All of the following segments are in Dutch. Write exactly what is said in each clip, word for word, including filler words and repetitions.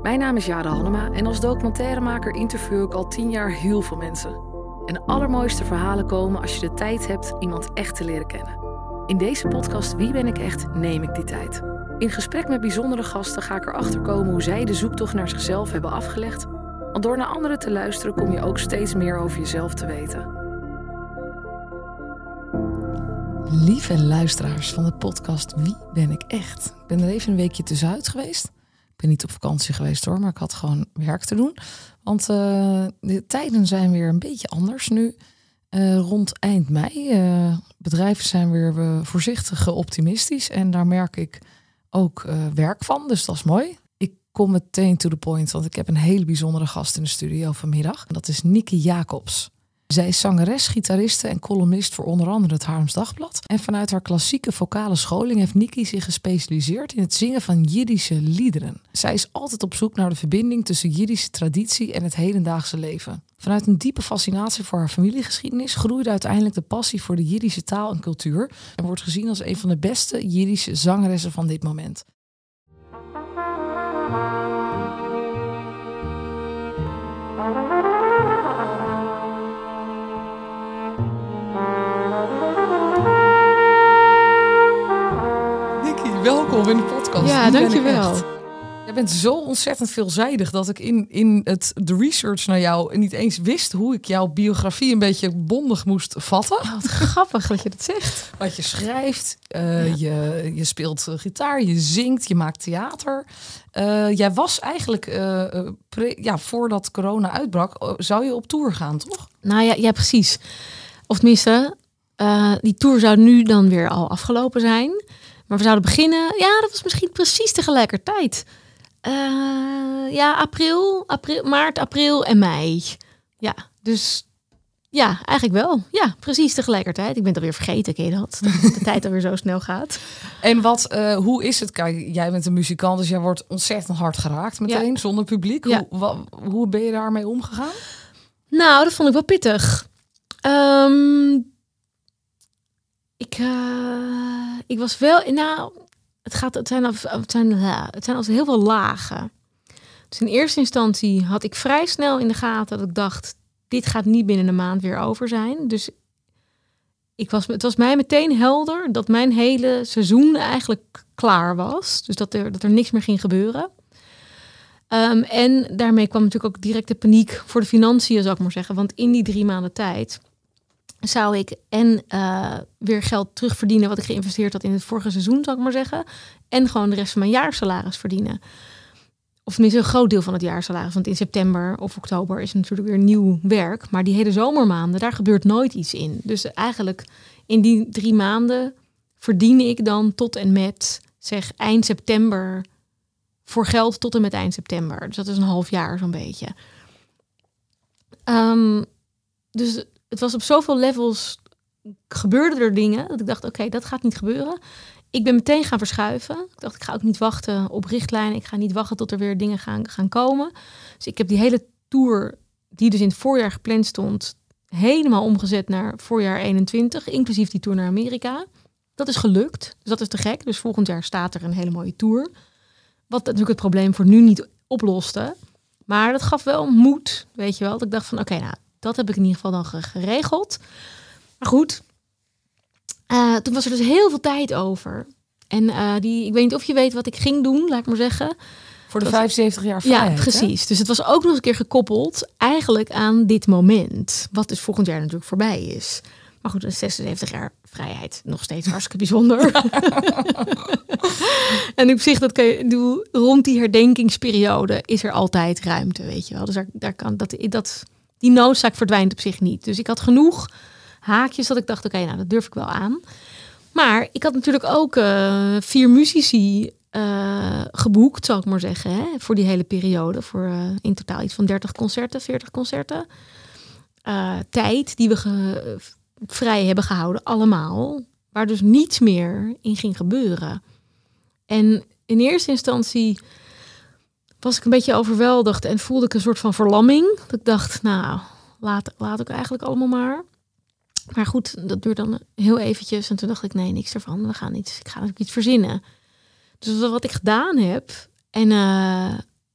Mijn naam is Jade Hannema en als documentairemaker interview ik al tien jaar heel veel mensen. En de allermooiste verhalen komen als je de tijd hebt iemand echt te leren kennen. In deze podcast Wie ben ik echt, neem ik die tijd. In gesprek met bijzondere gasten ga ik erachter komen hoe zij de zoektocht naar zichzelf hebben afgelegd. Want door naar anderen te luisteren kom je ook steeds meer over jezelf te weten. Lieve luisteraars van de podcast Wie ben ik echt? Ik ben er even een weekje tussenuit geweest. Ik ben niet op vakantie geweest hoor, maar ik had gewoon werk te doen. Want uh, de tijden zijn weer een beetje anders nu. Uh, rond eind mei. Uh, bedrijven zijn weer uh, voorzichtig optimistisch. En daar merk ik ook uh, werk van. Dus dat is mooi. Ik kom meteen to the point. Want ik heb een hele bijzondere gast in de studio vanmiddag. Dat is Nikki Jacobs. Zij is zangeres, gitariste en columnist voor onder andere het Haarlems Dagblad. En vanuit haar klassieke vocale scholing heeft Nikki zich gespecialiseerd in het zingen van Jiddische liederen. Zij is altijd op zoek naar de verbinding tussen Jiddische traditie en het hedendaagse leven. Vanuit een diepe fascinatie voor haar familiegeschiedenis groeide uiteindelijk de passie voor de Jiddische taal en cultuur en wordt gezien als een van de beste Jiddische zangeressen van dit moment. Welkom in de podcast. Ja, dankjewel. Jij bent zo ontzettend veelzijdig dat ik in, in het, de research naar jou niet eens wist hoe ik jouw biografie een beetje bondig moest vatten. Oh, wat grappig dat je dat zegt. Wat je schrijft, uh, ja. je, je speelt gitaar, je zingt, je maakt theater. Uh, jij was eigenlijk, uh, pre, ja, voordat corona uitbrak, uh, zou je op tour gaan, toch? Nou ja, ja precies. Of tenminste, uh, die tour zou nu dan weer al afgelopen zijn. Maar we zouden beginnen, ja, dat was misschien precies tegelijkertijd. Uh, ja, april, april, maart, april en mei. Ja, dus ja, eigenlijk wel. Ja, precies tegelijkertijd. Ik ben het alweer vergeten, ken je dat? Dat de tijd alweer zo snel gaat. En wat, uh, hoe is het? Kijk, jij bent een muzikant, dus jij wordt ontzettend hard geraakt meteen, ja. Zonder publiek. Ja. Hoe, wa, hoe ben je daarmee omgegaan? Nou, dat vond ik wel pittig. Um, Ik, uh, ik was wel, nou, het gaat, het zijn, het zijn, het zijn als heel veel lagen. Dus in eerste instantie had ik vrij snel in de gaten dat ik dacht, dit gaat niet binnen een maand weer over zijn. Dus ik was, het was mij meteen helder dat mijn hele seizoen eigenlijk klaar was. Dus dat er, dat er niks meer ging gebeuren. Um, en daarmee kwam natuurlijk ook direct de paniek voor de financiën, zou ik maar zeggen. Want in die drie maanden tijd zou ik en uh, weer geld terugverdienen wat ik geïnvesteerd had in het vorige seizoen, zou ik maar zeggen. En gewoon de rest van mijn jaarsalaris verdienen. Of tenminste een groot deel van het jaarsalaris. Want in september of oktober is natuurlijk weer nieuw werk. Maar die hele zomermaanden, daar gebeurt nooit iets in. Dus eigenlijk in die drie maanden verdien ik dan tot en met, zeg, eind september voor geld tot en met eind september. Dus dat is een half jaar zo'n beetje. Um, dus het was op zoveel levels, gebeurden er dingen dat ik dacht, oké, okay, dat gaat niet gebeuren. Ik ben meteen gaan verschuiven. Ik dacht, ik ga ook niet wachten op richtlijnen. Ik ga niet wachten tot er weer dingen gaan, gaan komen. Dus ik heb die hele tour, die dus in het voorjaar gepland stond, helemaal omgezet naar voorjaar eenentwintig, inclusief die tour naar Amerika. Dat is gelukt, dus dat is te gek. Dus volgend jaar staat er een hele mooie tour. Wat natuurlijk het probleem voor nu niet oploste. Maar dat gaf wel moed, weet je wel. Dat ik dacht van, oké, okay, nou, dat heb ik in ieder geval dan geregeld. Maar goed, uh, toen was er dus heel veel tijd over. En uh, die, ik weet niet of je weet wat ik ging doen, laat ik maar zeggen. Voor de vijfenzeventig jaar vrijheid. Ja, precies. Hè? Dus het was ook nog eens een keer gekoppeld eigenlijk aan dit moment. Wat dus volgend jaar natuurlijk voorbij is. Maar goed, een zesenzeventig jaar vrijheid. Nog steeds hartstikke bijzonder. En op zich, dat kan je doen, rond die herdenkingsperiode is er altijd ruimte, weet je wel. Dus daar, daar kan dat... dat Die noodzaak verdwijnt op zich niet. Dus ik had genoeg haakjes dat ik dacht, oké, okay, nou, dat durf ik wel aan. Maar ik had natuurlijk ook uh, vier muzici uh, geboekt, zal ik maar zeggen, hè, voor die hele periode. Voor uh, in totaal iets van dertig concerten, veertig concerten. Uh, tijd die we ge, vrij hebben gehouden, allemaal. Waar dus niets meer in ging gebeuren. En in eerste instantie was ik een beetje overweldigd en voelde ik een soort van verlamming. Dat ik dacht, nou, laat, laat ik eigenlijk allemaal maar. Maar goed, dat duurde dan heel eventjes. En toen dacht ik, nee, niks ervan. We gaan iets, ik ga natuurlijk iets verzinnen. Dus wat ik gedaan heb. En uh,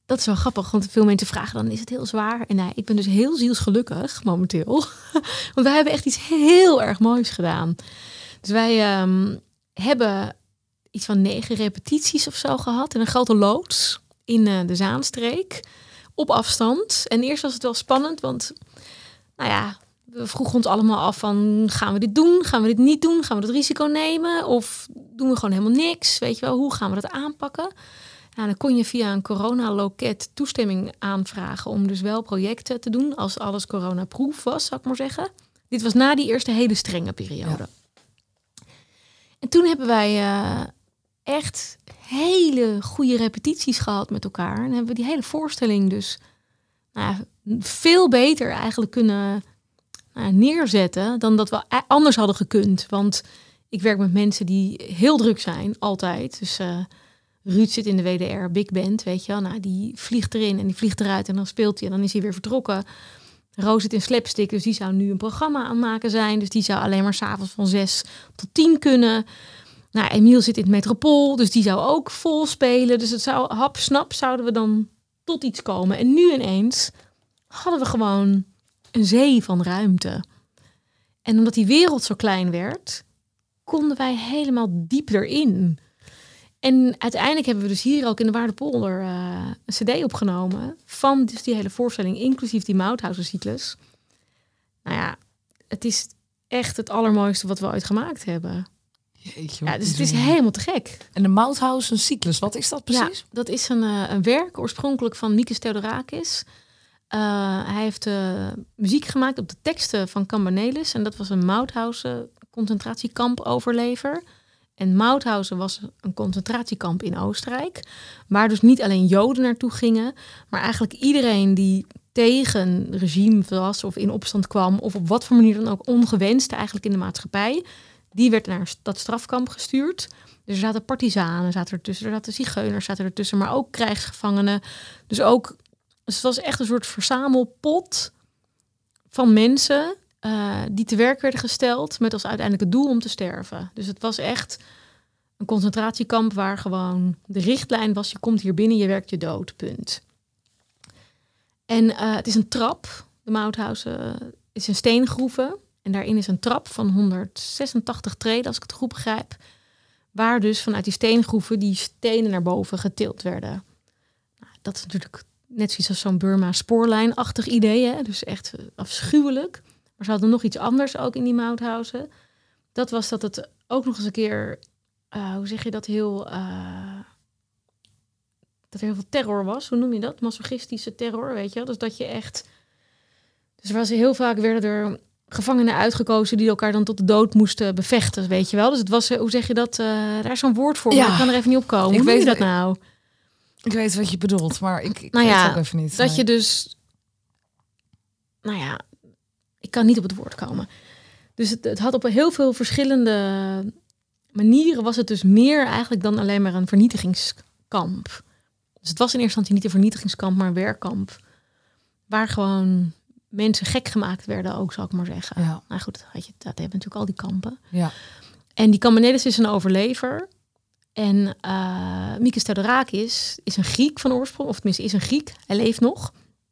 dat is wel grappig, want veel mensen vragen dan, is het heel zwaar? En nee, ik ben dus heel zielsgelukkig momenteel. Want wij hebben echt iets heel erg moois gedaan. Dus wij um, hebben iets van negen repetities of zo gehad in een grote loods in uh, de Zaanstreek. Op afstand. En eerst was het wel spannend, want nou ja, we vroegen ons allemaal af van, gaan we dit doen? Gaan we dit niet doen? Gaan we dat risico nemen? Of doen we gewoon helemaal niks? Weet je wel, hoe gaan we dat aanpakken? Nou, dan kon je via een coronaloket toestemming aanvragen om dus wel projecten te doen als alles coronaproof was, zou ik maar zeggen. Dit was na die eerste hele strenge periode. Ja. En toen hebben wij uh, echt hele goede repetities gehad met elkaar. En hebben we die hele voorstelling dus nou ja, veel beter eigenlijk kunnen nou ja, neerzetten dan dat we anders hadden gekund. Want ik werk met mensen die heel druk zijn, altijd. Dus uh, Ruud zit in de W D R Big Band, weet je wel. Nou, die vliegt erin en die vliegt eruit en dan speelt hij en dan is hij weer vertrokken. Roos zit in slapstick, dus die zou nu een programma aan het maken zijn. Dus die zou alleen maar 's avonds van zes tot tien kunnen. Nou, Emiel zit in het Metropool, dus die zou ook vol spelen. Dus het zou hap snap zouden we dan tot iets komen. En nu ineens hadden we gewoon een zee van ruimte. En omdat die wereld zo klein werd, konden wij helemaal diep erin. En uiteindelijk hebben we dus hier ook in de Waardepolder uh, een cd opgenomen van dus die hele voorstelling, inclusief die Mauthausen-cyclus. Nou ja, het is echt het allermooiste wat we ooit gemaakt hebben. Jeetje, ja, dus het is helemaal te gek. En de Mauthausen-cyclus, wat is dat precies? Ja, dat is een, uh, een werk oorspronkelijk van Mikis Theodorakis. Uh, hij heeft uh, muziek gemaakt op de teksten van Cambanelis. En dat was een Mauthausen concentratiekamp-overlever. En Mauthausen was een concentratiekamp in Oostenrijk. Waar dus niet alleen Joden naartoe gingen, maar eigenlijk iedereen die tegen regime was of in opstand kwam, of op wat voor manier dan ook ongewenst eigenlijk in de maatschappij, die werd naar dat strafkamp gestuurd. Dus er zaten partizanen zaten ertussen, er zaten zigeuners zaten ertussen, maar ook krijgsgevangenen. Dus ook, dus het was echt een soort verzamelpot van mensen uh, die te werk werden gesteld met als uiteindelijk het doel om te sterven. Dus het was echt een concentratiekamp waar gewoon de richtlijn was, je komt hier binnen, je werkt je dood, punt. En uh, het is een trap, de Mauthausen is een steengroeven. En daarin is een trap van honderdzesentachtig treden, als ik het goed begrijp. Waar dus vanuit die steengroeven die stenen naar boven getild werden. Nou, dat is natuurlijk net zoiets als zo'n Burma-spoorlijnachtig idee. Hè? Dus echt afschuwelijk. Maar ze hadden nog iets anders ook in die Mauthausen. Dat was dat het ook nog eens een keer, uh, hoe zeg je dat, heel, uh, dat er heel veel terror was. Hoe noem je dat? Masochistische terror, weet je wel. Dus dat je echt, dus er was heel vaak werden er gevangenen uitgekozen die elkaar dan tot de dood moesten bevechten, weet je wel. Dus het was, hoe zeg je dat? Uh, daar is zo'n woord voor, ja. Maar ik kan er even niet op komen. Ik hoe weet je dat nou? Ik weet wat je bedoelt, maar ik, ik nou weet ja, het ook even niet. Dat nee. je dus, nou ja, ik kan niet op het woord komen. Dus het, het had op heel veel verschillende manieren was het dus meer eigenlijk dan alleen maar een vernietigingskamp. Dus het was in eerste instantie niet een vernietigingskamp, maar een werkkamp. Waar gewoon mensen gek gemaakt werden ook, zal ik maar zeggen. Ja. Nou goed, dat, had je, dat hebben natuurlijk al die kampen. Ja. En die Cambanelis is een overlever. En uh, Mikis Theodorakis is een Griek van oorsprong. Of tenminste is een Griek. Hij leeft nog.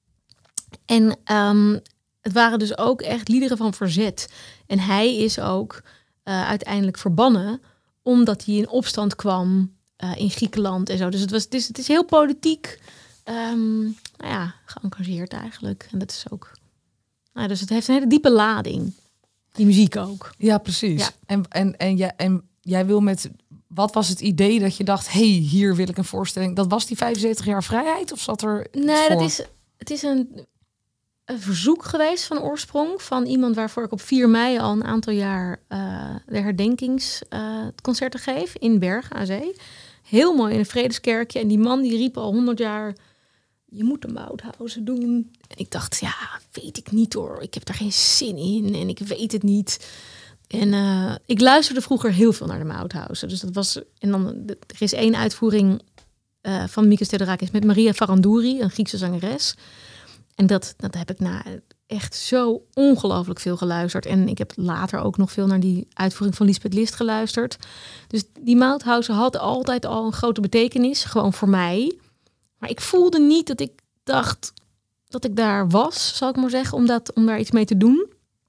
En um, het waren dus ook echt liederen van verzet. En hij is ook uh, uiteindelijk verbannen omdat hij in opstand kwam uh, in Griekenland en zo. Dus het, was, het, is, het is heel politiek um, nou ja, geëngageerd eigenlijk. En dat is ook... Nou, dus het heeft een hele diepe lading. Die muziek ook. Ja, precies. Ja. En, en, en, ja, en jij wil met... Wat was het idee dat je dacht, hey, hier wil ik een voorstelling? Dat was die vijfenzeventig jaar vrijheid? Of zat er Nee, voor? dat is, het is een, een verzoek geweest van oorsprong. Van iemand waarvoor ik op vier mei al een aantal jaar uh, de herdenkingsconcerten uh, geef. In Bergen aan Zee. Heel mooi in een vredeskerkje. En die man die riep al honderd jaar... Je moet de Mauthausen doen. En ik dacht, ja, weet ik niet hoor. Ik heb daar geen zin in en ik weet het niet. En uh, ik luisterde vroeger heel veel naar de Mauthausen. Dus dat was... En dan, er is één uitvoering uh, van Mikis Theodorakis met Maria Farandouri, een Griekse zangeres. En dat, dat heb ik na echt zo ongelooflijk veel geluisterd. En ik heb later ook nog veel naar die uitvoering van Lisbeth List geluisterd. Dus die Mauthausen had altijd al een grote betekenis, gewoon voor mij... Maar ik voelde niet dat ik dacht dat ik daar was, zal ik maar zeggen, om, dat, om daar iets mee te doen.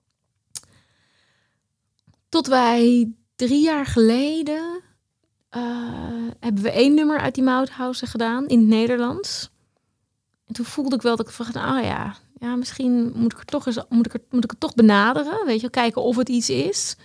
Tot wij drie jaar geleden uh, hebben we één nummer uit die Mauthausen gedaan in het Nederlands. En toen voelde ik wel dat ik van, ah ja, ja, misschien moet ik, er toch eens, moet, ik er, moet ik het toch benaderen. Weet je, kijken of het iets is.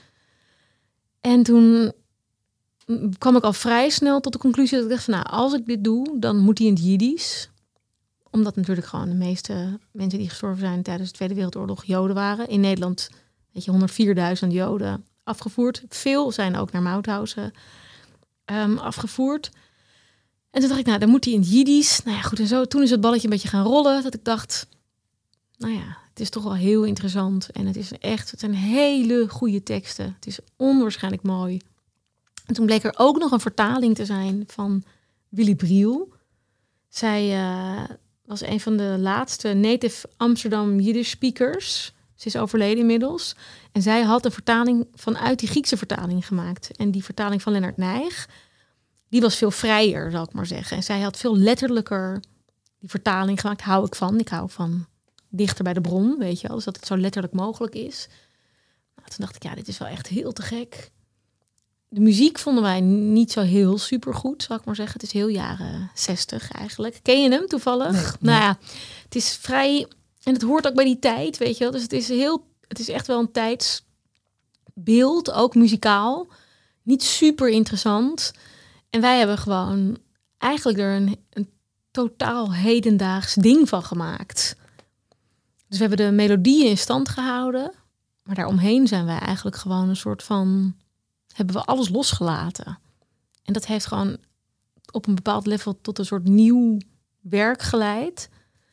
En toen kwam ik al vrij snel tot de conclusie dat ik dacht van, nou, als ik dit doe, dan moet die in het Jiddisch. Omdat natuurlijk gewoon de meeste mensen die gestorven zijn tijdens de Tweede Wereldoorlog Joden waren. In Nederland, weet je, honderdvierduizend Joden afgevoerd. Veel zijn ook naar Mauthausen um, afgevoerd. En toen dacht ik, nou, dan moet die in het Jiddisch. Nou ja, goed, en zo. Toen is het balletje een beetje gaan rollen. Dat ik dacht, nou ja, het is toch wel heel interessant. En het is echt, het zijn hele goede teksten. Het is onwaarschijnlijk mooi. En toen bleek er ook nog een vertaling te zijn van Willy Briel. Zij uh, was een van de laatste native Amsterdam Yiddish speakers. Ze is overleden inmiddels. En zij had een vertaling vanuit die Griekse vertaling gemaakt. En die vertaling van Lennart Nijg, die was veel vrijer, zal ik maar zeggen. En zij had veel letterlijker die vertaling gemaakt. Hou ik van. Ik hou van dichter bij de bron, weet je wel. Dus dat het zo letterlijk mogelijk is. Nou, toen dacht ik, ja, dit is wel echt heel te gek. De muziek vonden wij niet zo heel supergoed, zal ik maar zeggen. Het is heel jaren zestig eigenlijk. Ken je hem toevallig? Nee, nee. Nou ja, het is vrij... En het hoort ook bij die tijd, weet je wel. Dus het is, heel, het is echt wel een tijdsbeeld, ook muzikaal. Niet super interessant. En wij hebben gewoon eigenlijk er een, een totaal hedendaags ding van gemaakt. Dus we hebben de melodieën in stand gehouden. Maar daaromheen zijn wij eigenlijk gewoon een soort van... hebben we alles losgelaten. En dat heeft gewoon op een bepaald level tot een soort nieuw werk geleid,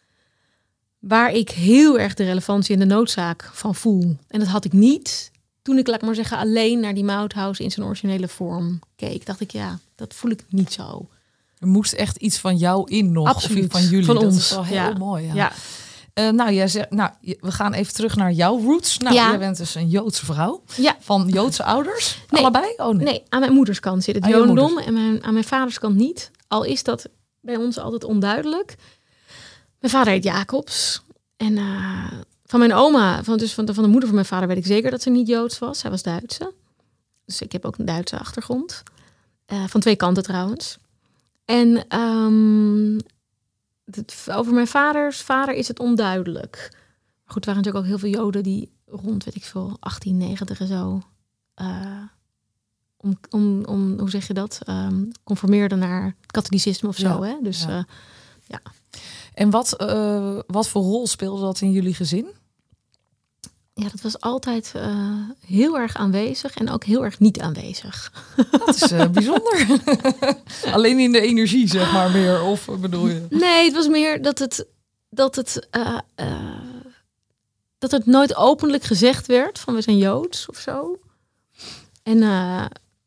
waar ik heel erg de relevantie en de noodzaak van voel. En dat had ik niet toen ik, laat ik maar zeggen, alleen naar die Mauthausen in zijn originele vorm keek. Dacht ik, ja, dat voel ik niet zo. Er moest echt iets van jou in nog. Absoluut. Of van jullie. Van dat ons. is wel heel ja. mooi. Ja. Ja. Uh, nou, jij zegt, nou, we gaan even terug naar jouw roots. Nou, ja. jij bent dus een Joodse vrouw. Ja. Van Joodse ouders? Nee. Allebei? Oh, nee. nee, aan mijn moeders kant zit het aan Jodendom en mijn, aan mijn vaders kant niet. Al is dat bij ons altijd onduidelijk. Mijn vader heet Jacobs. En uh, van mijn oma, van, dus van, de, van de moeder van mijn vader, weet ik zeker dat ze niet Joods was. Zij was Duitse. Dus ik heb ook een Duitse achtergrond. Uh, van twee kanten trouwens. En um, het, over mijn vaders vader is het onduidelijk. Maar goed, er waren natuurlijk ook heel veel Joden die rond, weet ik veel, achttien negentig en zo... Uh, om, om, om, hoe zeg je dat? Um, conformeerden naar het katholicisme of zo. Ja, hè? Dus ja. Uh, ja. En wat, uh, wat voor rol speelde dat in jullie gezin? Ja, dat was altijd uh, heel erg aanwezig en ook heel erg niet aanwezig. Dat is uh, bijzonder. Alleen in de energie, zeg maar, meer. Of bedoel je? Nee, het was meer dat het, dat het, uh, uh, dat het nooit openlijk gezegd werd van we zijn Joods of zo. En uh,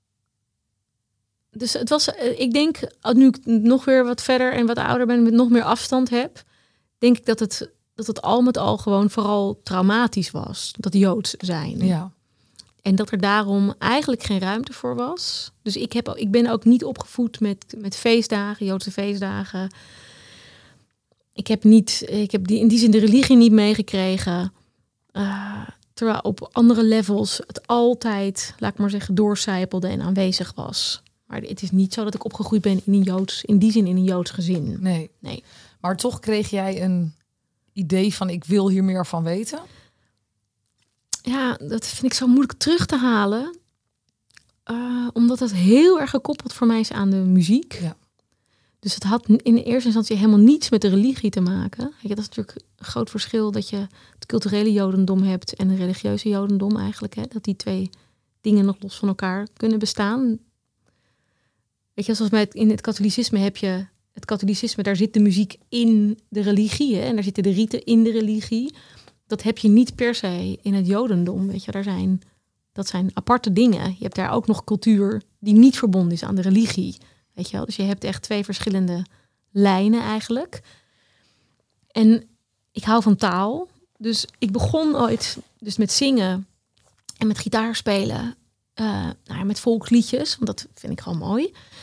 dus het was, uh, ik denk, nu ik nog weer wat verder en wat ouder ben, met nog meer afstand heb, denk ik dat het, dat het al met al gewoon vooral traumatisch was, dat Joods zijn. Ja. En dat er daarom eigenlijk geen ruimte voor was. Dus ik, heb, ik ben ook niet opgevoed met, met feestdagen, Joodse feestdagen. Ik heb, niet, ik heb die, in die zin de religie niet meegekregen. Uh, terwijl op andere levels het altijd, laat ik maar zeggen, doorcijpelde en aanwezig was. Maar het is niet zo dat ik opgegroeid ben in een Joods, in die zin in een Joods gezin. Nee. nee. Maar toch kreeg jij een idee van ik wil hier meer van weten? Ja, dat vind ik zo moeilijk terug te halen. Uh, omdat het heel erg gekoppeld voor mij is aan de muziek. Ja. Dus het had in de eerste instantie helemaal niets met de religie te maken. Dat is natuurlijk een groot verschil dat je het culturele Jodendom hebt en het religieuze Jodendom eigenlijk. Hè? Dat die twee dingen nog los van elkaar kunnen bestaan. Weet je, zoals bij het, in het katholicisme heb je het katholicisme, daar zit de muziek in de religie. Hè? En daar zitten de riten in de religie. Dat heb je niet per se in het Jodendom. Weet je, daar zijn, dat zijn aparte dingen. Je hebt daar ook nog cultuur die niet verbonden is aan de religie. Weet je wel? Dus je hebt echt twee verschillende lijnen eigenlijk. En ik hou van taal. Dus ik begon ooit dus met zingen en met gitaar spelen. Uh, nou ja, met volksliedjes, want dat vind ik gewoon mooi. En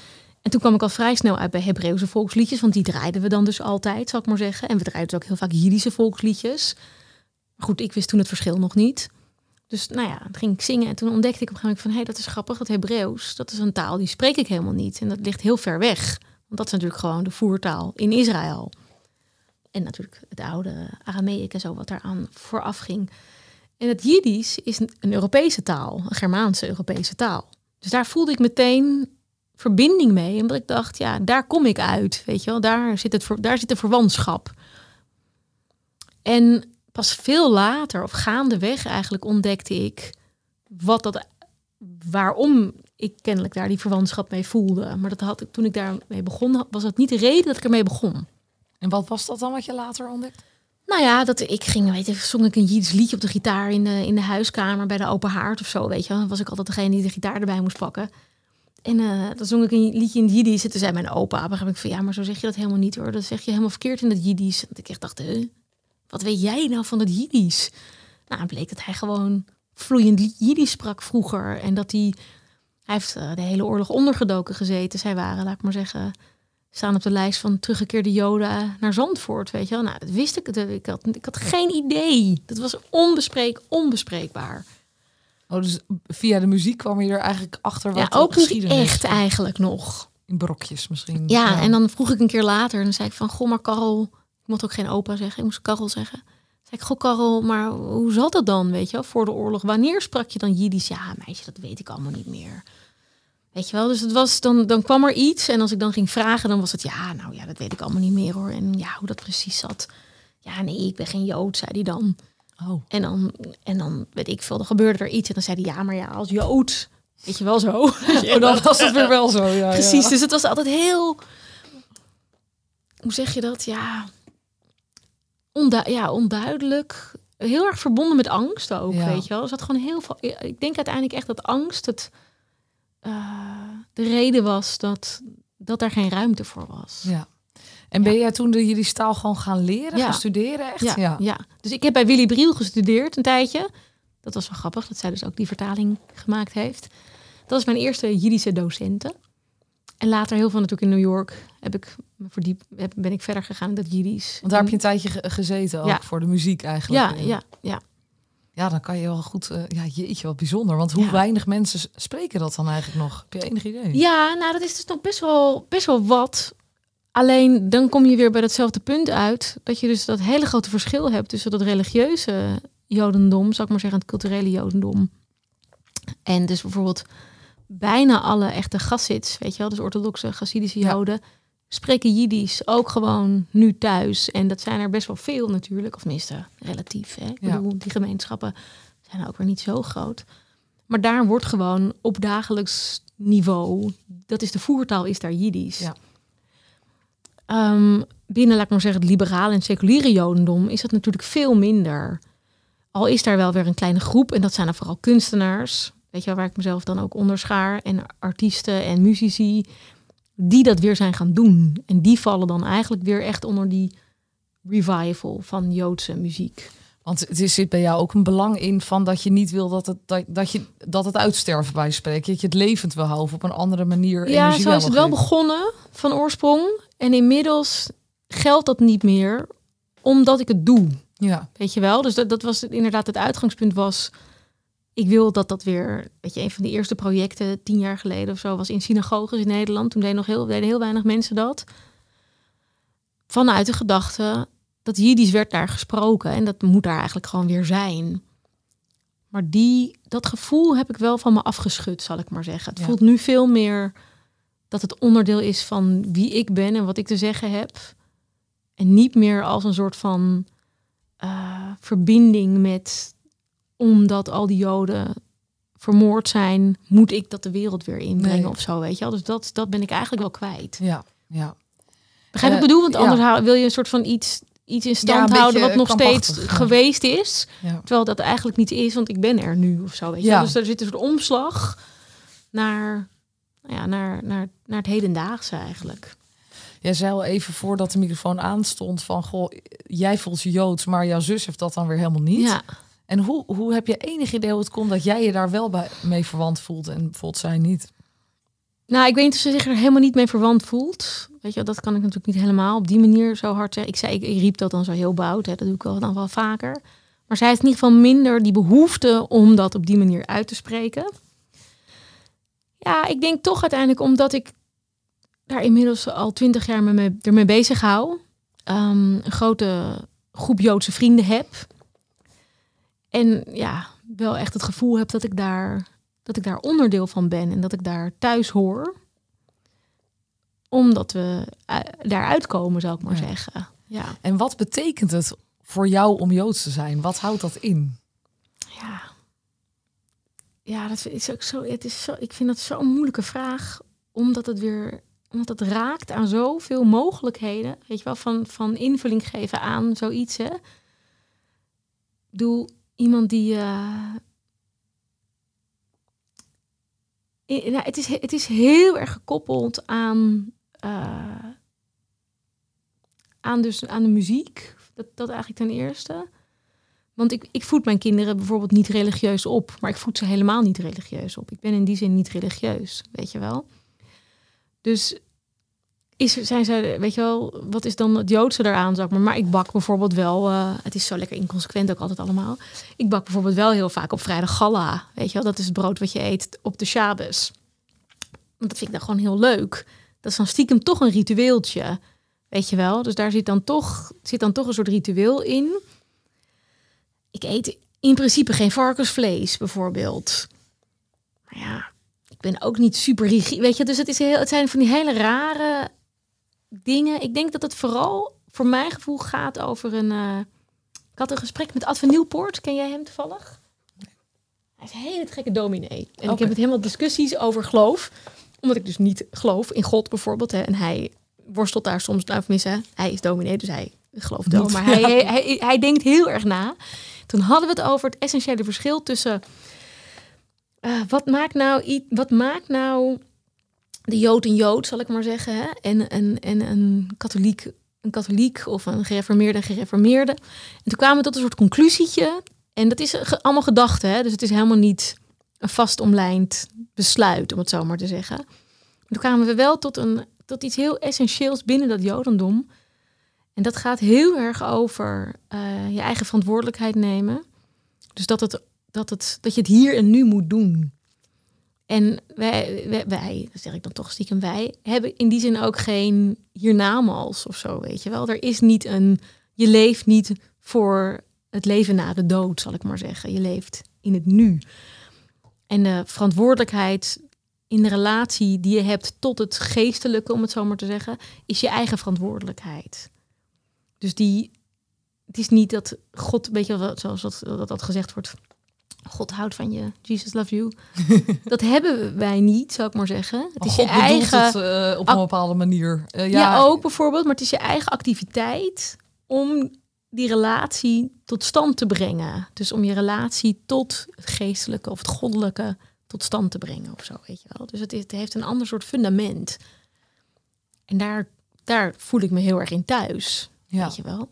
En toen kwam ik al vrij snel uit bij Hebreeuwse volksliedjes, want die draaiden we dan dus altijd, zal ik maar zeggen. En we draaiden dus ook heel vaak Jiddische volksliedjes. Maar goed, ik wist toen het verschil nog niet. Dus nou ja, dan ging ik zingen en toen ontdekte ik op een gegeven moment van, hé, hey, dat is grappig, dat Hebreeuws, dat is een taal die spreek ik helemaal niet. En dat ligt heel ver weg, want dat is natuurlijk gewoon de voertaal in Israël. En natuurlijk het oude Arameïk en zo wat daaraan vooraf ging. En het Jiddisch is een Europese taal, een Germaanse Europese taal. Dus daar voelde ik meteen verbinding mee. Omdat ik dacht, ja, daar kom ik uit. Weet je wel, daar zit, het, daar zit de verwantschap. En pas veel later, of gaandeweg eigenlijk, ontdekte ik wat dat, waarom ik kennelijk daar die verwantschap mee voelde. Maar dat had ik, toen ik daarmee begon, was dat niet de reden dat ik ermee begon. En wat was dat dan wat je later ontdekte? Nou ja, dat ik ging, weet je, zong ik een Jiddisch liedje op de gitaar in de, in de huiskamer bij de open haard of zo, weet je. Dan was ik altijd degene die de gitaar erbij moest pakken. En uh, dan zong ik een liedje in het Jiddisch. En toen zei mijn opa, begrijp ik van, ja, maar zo zeg je dat helemaal niet hoor. Dat zeg je helemaal verkeerd in het Jiddisch. En ik echt dacht, huh, wat weet jij nou van het Jiddisch? Nou, bleek dat hij gewoon vloeiend Jiddisch sprak vroeger. En dat hij, hij heeft uh, de hele oorlog ondergedoken gezeten. Zij waren, laat ik maar zeggen, staan op de lijst van teruggekeerde Joden naar Zandvoort, weet je wel. Nou, dat wist ik. Ik had, ik had geen idee. Dat was onbespreek, onbespreekbaar. Oh, dus via de muziek kwam je er eigenlijk achter wat ja, ook niet geschiedenis echt eigenlijk nog. In brokjes misschien. Ja, ja, en dan vroeg ik een keer later en dan zei ik van, goh, maar Karel, ik mocht ook geen opa zeggen, ik moest Karel zeggen. Zei ik, goh Karel, maar hoe zat dat dan, weet je wel, voor de oorlog? Wanneer sprak je dan Jiddisch? Ja, meisje, dat weet ik allemaal niet meer. Weet je wel, dus het was dan, dan kwam er iets en als ik dan ging vragen, dan was het, ja, nou ja, dat weet ik allemaal niet meer hoor. En ja, hoe dat precies zat. Ja, nee, ik ben geen Jood, zei hij dan. Oh. En dan, en dan weet ik veel, dan gebeurde er iets en dan zei hij, ja, maar ja, als Jood, weet je wel zo. Oh, dan was het weer wel zo, ja. Precies, ja. dus het was altijd heel, hoe zeg je dat, ja, ondu- ja onduidelijk, heel erg verbonden met angst ook, ja. weet je wel. Er zat gewoon heel veel, ik denk uiteindelijk echt dat angst het uh, de reden was dat, dat er geen ruimte voor was. Ja. En ben ja. jij toen de Jiddische taal gewoon gaan leren, ja. gaan studeren echt? Ja, ja. ja, dus ik heb bij Willy Briel gestudeerd een tijdje. Dat was wel grappig, dat zij dus ook die vertaling gemaakt heeft. Dat was mijn eerste Jiddische docenten. En later heel veel natuurlijk in New York heb ik me verdiep, heb, ben ik verder gegaan in dat Jiddisch. Want daar heb je een tijdje ge- gezeten ook, ja. voor de muziek eigenlijk. Ja, ja, ja. Ja, dan kan je wel goed... Uh, ja, jeetje, wat bijzonder. Want hoe ja. weinig mensen spreken dat dan eigenlijk nog? Heb je enig idee? Ja, nou dat is dus nog best wel, best wel wat. Alleen dan kom je weer bij datzelfde punt uit. Dat je dus dat hele grote verschil hebt tussen dat religieuze jodendom, zal ik maar zeggen, het culturele jodendom. En dus bijvoorbeeld bijna alle echte Chassids, weet je wel, dus orthodoxe Chassidische joden, ja. spreken Jiddisch ook gewoon nu thuis. En dat zijn er best wel veel natuurlijk, of tenminste relatief. Hè? Ik bedoel, ja. die gemeenschappen zijn ook weer niet zo groot. Maar daar wordt gewoon op dagelijks niveau, dat is de voertaal, is daar Jiddisch. Ja. Um, binnen, laat ik maar zeggen, het liberale en seculiere jodendom is dat natuurlijk veel minder. Al is daar wel weer een kleine groep, en dat zijn dan vooral kunstenaars, weet je wel, waar ik mezelf dan ook onderschaar, en artiesten en muzici, die dat weer zijn gaan doen. En die vallen dan eigenlijk weer echt onder die revival van Joodse muziek. Want het is, zit bij jou ook een belang in van dat je niet wil dat het, dat, dat je, dat het uitsterven bij spreken. Dat je het levend wil houden op een andere manier. Ja, zo is het wel begonnen van oorsprong. En inmiddels geldt dat niet meer, omdat ik het doe. Ja. Weet je wel? Dus dat, dat was inderdaad het uitgangspunt was, ik wil dat dat weer, weet je, een van de eerste projecten tien jaar geleden of zo was in synagoges in Nederland. Toen deden nog heel, deden heel weinig mensen dat. Vanuit de gedachte dat Jiddisch werd daar gesproken en dat moet daar eigenlijk gewoon weer zijn. Maar die, dat gevoel heb ik wel van me afgeschud, zal ik maar zeggen. Het ja. voelt nu veel meer dat het onderdeel is van wie ik ben en wat ik te zeggen heb. En niet meer als een soort van uh, verbinding met, omdat al die Joden vermoord zijn, moet ik dat de wereld weer inbrengen nee. of zo, weet je wel. Dus dat, dat ben ik eigenlijk wel kwijt. Ja, ja. Begrijp uh, ik bedoel? Want anders ja. wil je een soort van iets, iets in stand ja, houden wat nog steeds ja. geweest is. Ja. Terwijl dat eigenlijk niet is, want ik ben er nu of zo, weet je ja. wel. Dus er zit een soort omslag naar, ja, naar, naar, naar het hedendaagse eigenlijk. Jij zei al even voordat de microfoon aanstond van, goh, jij voelt je Joods, maar jouw zus heeft dat dan weer helemaal niet. Ja. En hoe, hoe heb je enig idee hoe het komt dat jij je daar wel bij mee verwant voelt en bijvoorbeeld zij niet? Nou, ik weet niet of ze zich er helemaal niet mee verwant voelt. Weet je, dat kan ik natuurlijk niet helemaal op die manier zo hard zeggen. Ik zei, ik, ik riep dat dan zo heel bout. Hè. Dat doe ik wel dan wel vaker. Maar zij heeft in ieder geval minder die behoefte om dat op die manier uit te spreken. Ja, ik denk toch uiteindelijk omdat ik daar inmiddels al twintig jaar mee, ermee bezig hou. Um, een grote groep Joodse vrienden heb. En ja, wel echt het gevoel heb dat ik daar, dat ik daar onderdeel van ben. En dat ik daar thuis hoor. Omdat we uh, daaruit komen, zou ik maar ja. zeggen. Ja. En wat betekent het voor jou om Joods te zijn? Wat houdt dat in? Ja, ja dat is ook zo, het is zo, ik vind dat zo'n moeilijke vraag. Omdat het weer... Omdat het raakt aan zoveel mogelijkheden. Weet je wel, van, van invulling geven aan zoiets. Hè? Ik bedoel, iemand die... Uh... I, nou, het, is, het is heel erg gekoppeld aan... Uh... aan, dus, aan de muziek. Dat, dat eigenlijk ten eerste. Want ik, ik voed mijn kinderen bijvoorbeeld niet religieus op. Maar ik voed ze helemaal niet religieus op. Ik ben in die zin niet religieus, weet je wel. Dus is, zijn ze, weet je wel, wat is dan het Joodse eraan, zeg maar. Maar ik bak bijvoorbeeld wel, uh, het is zo lekker inconsequent ook altijd allemaal. Ik bak bijvoorbeeld wel heel vaak op vrijdag challah, weet je wel. Dat is het brood wat je eet op de Shabbos. Want dat vind ik dan gewoon heel leuk. Dat is dan stiekem toch een ritueeltje, weet je wel. Dus daar zit dan toch, zit dan toch een soort ritueel in. Ik eet in principe geen varkensvlees, bijvoorbeeld. Maar ja... Ik ben ook niet super rigide, weet je. Dus het, is heel, het zijn van die hele rare dingen. Ik denk dat het vooral voor mijn gevoel gaat over een... Uh... Ik had een gesprek met Ad van Nieuwpoort. Ken jij hem toevallig? Hij is een hele gekke dominee. En okay. Ik heb met hem wat discussies over geloof. Omdat ik dus niet geloof in God bijvoorbeeld. Hè. En hij worstelt daar soms, nou missen. Hij is dominee, dus hij gelooft wel. Maar hij, hij, hij, hij denkt heel erg na. Toen hadden we het over het essentiële verschil tussen... Uh, wat maakt nou, wat maakt nou de Jood een Jood, zal ik maar zeggen, hè? En, en, en een, katholiek, een katholiek of een gereformeerde en gereformeerde. En toen kwamen we tot een soort conclusietje. En dat is ge, allemaal gedachte, hè? Dus het is helemaal niet een vast omlijnd besluit, om het zo maar te zeggen. Maar toen kwamen we wel tot, een, tot iets heel essentieels binnen dat Jodendom. En dat gaat heel erg over uh, je eigen verantwoordelijkheid nemen. Dus dat het... Dat, het, dat je het hier en nu moet doen. En wij, wij, wij, dat zeg ik dan toch stiekem wij, hebben in die zin ook geen hiernamaals of zo, weet je wel. Er is niet een, je leeft niet voor het leven na de dood, zal ik maar zeggen. Je leeft in het nu. En de verantwoordelijkheid in de relatie die je hebt tot het geestelijke, om het zo maar te zeggen, is je eigen verantwoordelijkheid. Dus die, het is niet dat God, weet je wel, zoals dat, dat, dat gezegd wordt... God houdt van je, Jesus love you. Dat hebben wij niet, zou ik maar zeggen. Het is God je eigen het, uh, op een bepaalde manier. Uh, ja. ja, ook bijvoorbeeld, maar het is je eigen activiteit om die relatie tot stand te brengen. Dus om je relatie tot het geestelijke of het goddelijke tot stand te brengen of zo, weet je wel. Dus het, is, het heeft een ander soort fundament. En daar, daar voel ik me heel erg in thuis, ja. Weet je wel.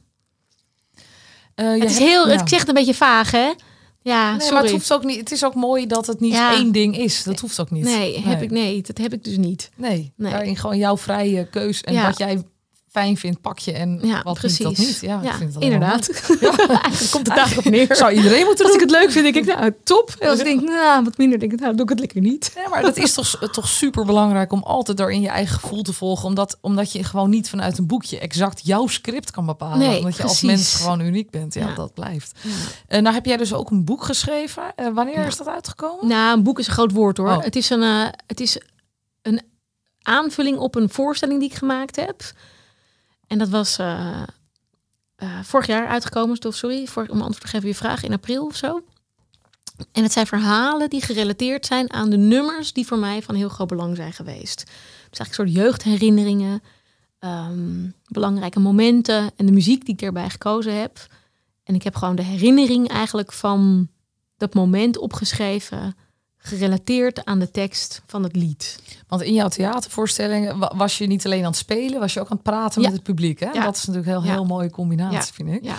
Uh, het is heel, ja. Ik zeg het een beetje vaag, hè? Ja, nee, sorry. maar het hoeft ook niet. Het is ook mooi dat het niet ja. één ding is. Dat hoeft ook niet. Nee, nee. Heb ik, nee dat heb ik dus niet. Nee, nee. Daarin gewoon jouw vrije keus en ja. wat jij fijn vindt, pak je en ja, wat precies. niet, dat niet. Ja, ja ik vind dat inderdaad. Ja. Eigenlijk komt het daarop neer. Zou iedereen moeten Als doen. ik het leuk vind, denk ik, nou, top. En als ik denk, nou, wat minder, denk ik, nou, doe ik het lekker niet. Ja, maar dat is toch, toch super belangrijk om altijd daarin je eigen gevoel te volgen. Omdat, omdat je gewoon niet vanuit een boekje exact jouw script kan bepalen. Nee, omdat je precies. als mens gewoon uniek bent. Ja, ja. dat blijft. Ja. Uh, nou heb jij dus ook een boek geschreven. Uh, wanneer ja. is dat uitgekomen? Nou, een boek is een groot woord hoor. Oh. Het is een, uh, het is een aanvulling op een voorstelling die ik gemaakt heb. En dat was uh, uh, vorig jaar uitgekomen, of sorry, voor, om antwoord te geven op je vraag, in april of zo. En het zijn verhalen die gerelateerd zijn aan de nummers die voor mij van heel groot belang zijn geweest. Dus eigenlijk een soort jeugdherinneringen, um, belangrijke momenten en de muziek die ik daarbij gekozen heb. En ik heb gewoon de herinnering eigenlijk van dat moment opgeschreven, gerelateerd aan de tekst van het lied. Want in jouw theatervoorstellingen was je niet alleen aan het spelen, was je ook aan het praten ja. met het publiek. Hè? Ja. Dat is natuurlijk een heel, ja. heel mooie combinatie, ja. vind ik. Ja.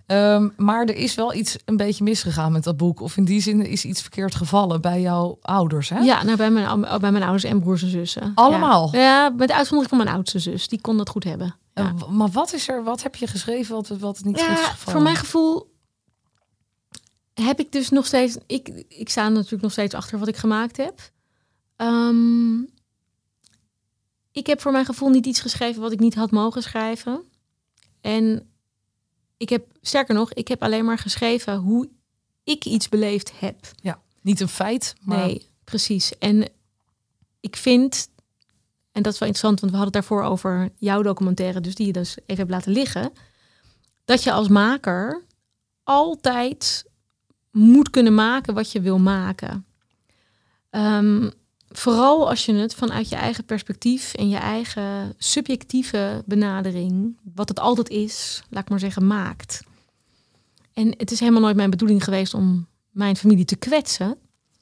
Um, maar er is wel iets een beetje misgegaan met dat boek. Of in die zin is iets verkeerd gevallen bij jouw ouders, hè? Ja, nou, bij, mijn, bij mijn ouders en broers en zussen. Allemaal? Ja, ja, met de uitzondering van mijn oudste zus. Die kon dat goed hebben. Ja. Uh, maar wat is er? Wat heb je geschreven wat, wat niet ja, goed is gevallen? Voor mijn gevoel heb ik dus nog steeds... Ik, ik sta natuurlijk nog steeds achter wat ik gemaakt heb. Um, ik heb voor mijn gevoel niet iets geschreven wat ik niet had mogen schrijven. En ik heb, sterker nog, ik heb alleen maar geschreven hoe ik iets beleefd heb. Ja, niet een feit, maar... Nee, precies. En ik vind, en dat is wel interessant, want we hadden het daarvoor over jouw documentaire, dus die je dus even hebt laten liggen, dat je als maker altijd moet kunnen maken wat je wil maken. Um, vooral als je het vanuit je eigen perspectief en je eigen subjectieve benadering, wat het altijd is, laat ik maar zeggen, maakt. En het is helemaal nooit mijn bedoeling geweest om mijn familie te kwetsen.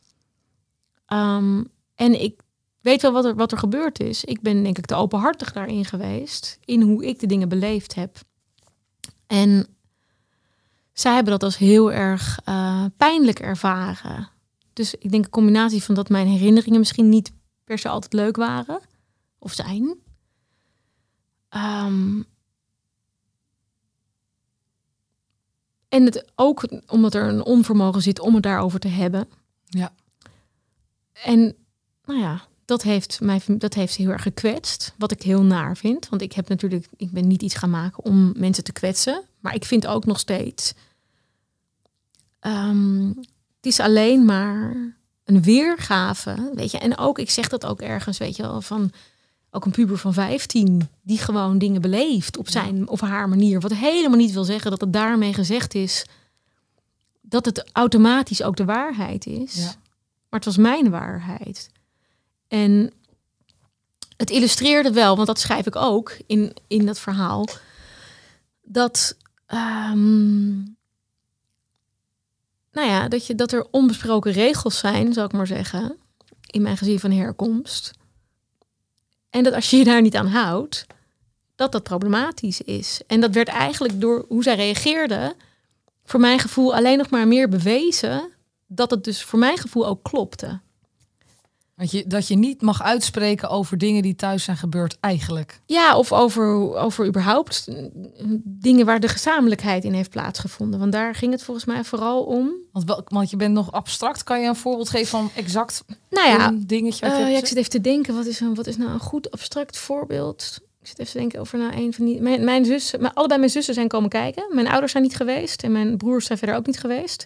Um, en ik weet wel wat er, wat er gebeurd is. Ik ben denk ik te openhartig daarin geweest, in hoe ik de dingen beleefd heb. En zij hebben dat als heel erg uh, pijnlijk ervaren. Dus ik denk een combinatie van dat mijn herinneringen misschien niet per se altijd leuk waren. Of zijn. Um, en het ook omdat er een onvermogen zit om het daarover te hebben. Ja. En nou ja, dat heeft mij dat heeft heel erg gekwetst. Wat ik heel naar vind. Want ik heb natuurlijk, ik ben niet iets gaan maken om mensen te kwetsen. Maar ik vind ook nog steeds... Um, het is alleen maar een weergave, weet je. En ook, ik zeg dat ook ergens, weet je wel, van ook een puber van vijftien die gewoon dingen beleeft op zijn of haar manier. Wat helemaal niet wil zeggen dat het daarmee gezegd is dat het automatisch ook de waarheid is. Ja. Maar het was mijn waarheid. En het illustreerde wel, want dat schrijf ik ook in, in dat verhaal, dat... Um, Nou ja, dat, je, dat er onbesproken regels zijn, zal ik maar zeggen, in mijn gezin van herkomst. En dat als je je daar niet aan houdt, dat dat problematisch is. En dat werd eigenlijk door hoe zij reageerde, voor mijn gevoel alleen nog maar meer bewezen, dat het dus voor mijn gevoel ook klopte. Dat je, dat je niet mag uitspreken over dingen die thuis zijn gebeurd eigenlijk. Ja, of over, over überhaupt dingen waar de gezamenlijkheid in heeft plaatsgevonden. Want daar ging het volgens mij vooral om. Want, wel, want je bent nog abstract. Kan je een voorbeeld geven van exact nou ja, een dingetje? Wat uh, je hebt ja, ik zit even te denken, wat is, een, wat is nou een goed abstract voorbeeld? Ik zit even te denken over nou een van die... Mijn, mijn zus, mijn, allebei mijn zussen zijn komen kijken. Mijn ouders zijn niet geweest. En mijn broers zijn verder ook niet geweest.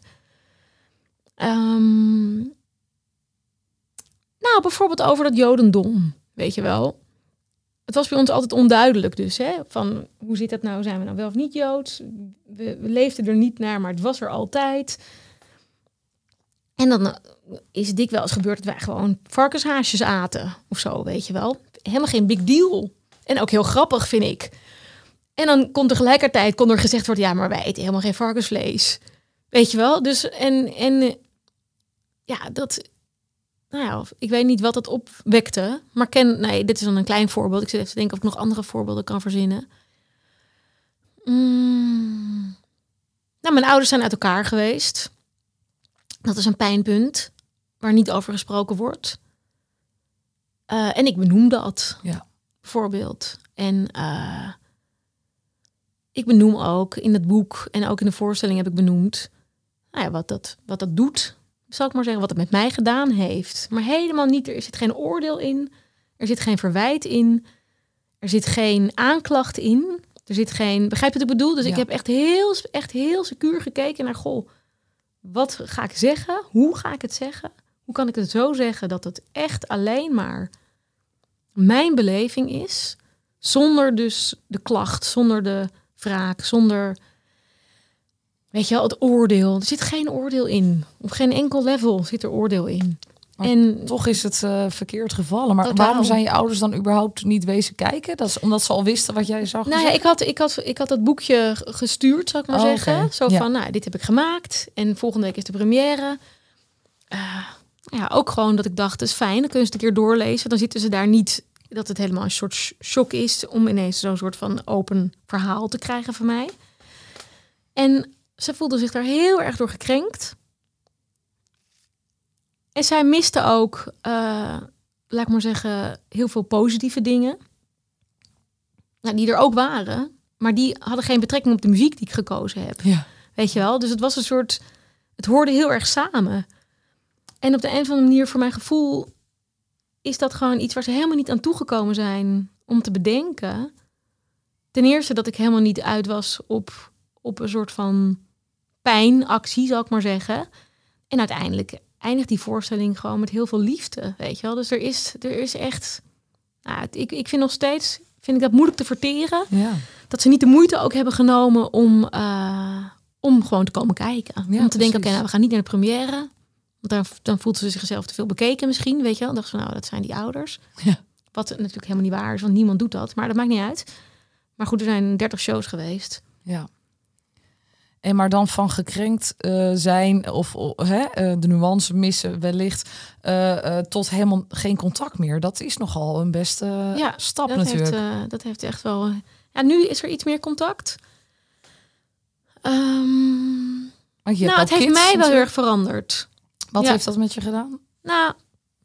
Um, Nou, bijvoorbeeld over dat jodendom, weet je wel. Het was bij ons altijd onduidelijk dus, hè. Van, hoe zit dat nou? Zijn we nou wel of niet Joods? We, we leefden er niet naar, maar het was er altijd. En dan is het dikwijls gebeurd dat wij gewoon varkenshaasjes aten of zo, weet je wel. Helemaal geen big deal. En ook heel grappig, vind ik. En dan komt tegelijkertijd kon er gezegd worden, ja, maar wij eten helemaal geen varkensvlees. Weet je wel? Dus, en, en ja, dat... Nou ja, ik weet niet wat het opwekte. Maar ken, nee, dit is dan een klein voorbeeld. Ik zit even te denken of ik nog andere voorbeelden kan verzinnen. Mm. Nou, mijn ouders zijn uit elkaar geweest. Dat is een pijnpunt waar niet over gesproken wordt. Uh, en ik benoem dat. Ja. Bijvoorbeeld. En uh, ik benoem ook in het boek en ook in de voorstelling heb ik benoemd, nou ja, wat dat, wat dat doet. Zal ik maar zeggen, wat het met mij gedaan heeft. Maar helemaal niet, er zit geen oordeel in. Er zit geen verwijt in. Er zit geen aanklacht in. Er zit geen, begrijp je wat ik bedoel? Dus ja. Ik heb echt heel, echt heel secuur gekeken naar, goh, wat ga ik zeggen? Hoe ga ik het zeggen? Hoe kan ik het zo zeggen dat het echt alleen maar mijn beleving is, zonder dus de klacht, zonder de wraak, zonder... Weet je wel, het oordeel. Er zit geen oordeel in. Op geen enkel level zit er oordeel in. Maar en toch is het uh, verkeerd gevallen. Maar totaal. Waarom zijn je ouders dan überhaupt niet wezen kijken? Dat is omdat ze al wisten wat jij zag. Nou ja, ik had, ik had, ik had dat boekje gestuurd, zal ik maar oh, zeggen. Okay. Zo ja. van, nou, dit heb ik gemaakt. En volgende week is de première. Uh, ja, ook gewoon dat ik dacht, het is fijn. Dan kunnen ze het een keer doorlezen. Dan zitten ze daar niet, dat het helemaal een soort shock is om ineens zo'n soort van open verhaal te krijgen van mij. En ze voelde zich daar heel erg door gekrenkt. En zij miste ook, uh, laat ik maar zeggen, heel veel positieve dingen. Nou, die er ook waren. Maar die hadden geen betrekking op de muziek die ik gekozen heb. Ja. Weet je wel? Dus het was een soort... Het hoorde heel erg samen. En op de een of andere manier, voor mijn gevoel... is dat gewoon iets waar ze helemaal niet aan toegekomen zijn... om te bedenken. Ten eerste dat ik helemaal niet uit was op, op een soort van pijnactie, zal ik maar zeggen. En uiteindelijk eindigt die voorstelling gewoon met heel veel liefde. Weet je wel? Dus er is, er is echt... Nou, ik, ik vind nog steeds... vind ik dat moeilijk te verteren. Ja. Dat ze niet de moeite ook hebben genomen om, uh, om gewoon te komen kijken. Ja, om te precies. denken, oké, okay, nou, we gaan niet naar de première. Want dan, dan voelt ze zichzelf te veel bekeken misschien, weet je wel. Dan dacht ze, nou, dat zijn die ouders. Ja. Wat natuurlijk helemaal niet waar is, want niemand doet dat. Maar dat maakt niet uit. Maar goed, er zijn dertig shows geweest. Ja. En maar dan van gekrenkt uh, zijn of uh, hè, uh, de nuance missen wellicht... Uh, uh, tot helemaal geen contact meer. Dat is nogal een beste uh, ja, stap dat natuurlijk. Heeft, uh, dat heeft echt wel... Uh, ja, nu is er iets meer contact. Um, Want je nou, het heeft mij wel heel erg veranderd. Wat ja. heeft dat met je gedaan? Nou,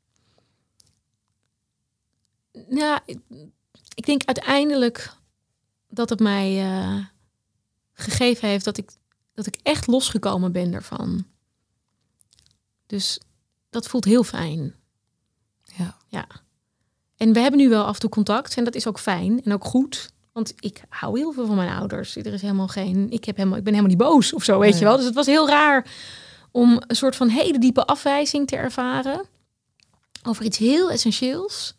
nou ik, ik denk uiteindelijk dat het mij uh, gegeven heeft dat ik, dat ik echt losgekomen ben ervan. Dus dat voelt heel fijn. Ja. Ja. En we hebben nu wel af en toe contact en dat is ook fijn en ook goed. Want ik hou heel veel van mijn ouders. Er is helemaal geen, ik, heb helemaal, ik ben helemaal niet boos of zo, weet nee. je wel. Dus het was heel raar om een soort van hele diepe afwijzing te ervaren over iets heel essentieels.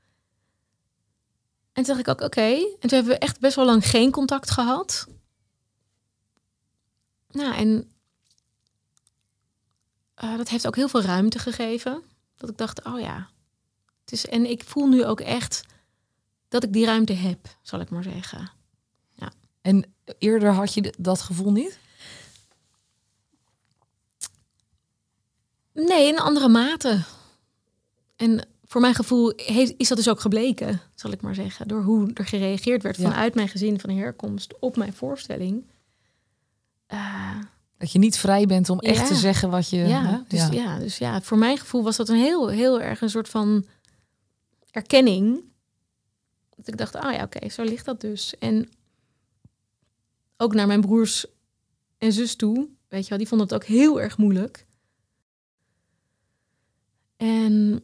En toen dacht ik ook, oké. Okay. En toen hebben we echt best wel lang geen contact gehad. Nou, en uh, dat heeft ook heel veel ruimte gegeven. Dat ik dacht, oh ja. Het is, en ik voel nu ook echt dat ik die ruimte heb, zal ik maar zeggen. Ja. En eerder had je dat gevoel niet? Nee, in andere mate. En voor mijn gevoel heeft, is dat dus ook gebleken, zal ik maar zeggen. Door hoe er gereageerd werd vanuit ja. mijn gezin van herkomst op mijn voorstelling. Uh, dat je niet vrij bent om echt ja. te zeggen wat je... Ja, hè? dus, ja. ja, dus ja, voor mijn gevoel was dat een heel, heel erg een soort van erkenning. Dat ik dacht, ah ja, oké, okay, zo ligt dat dus. En ook naar mijn broers en zus toe, weet je wel, die vonden het ook heel erg moeilijk. En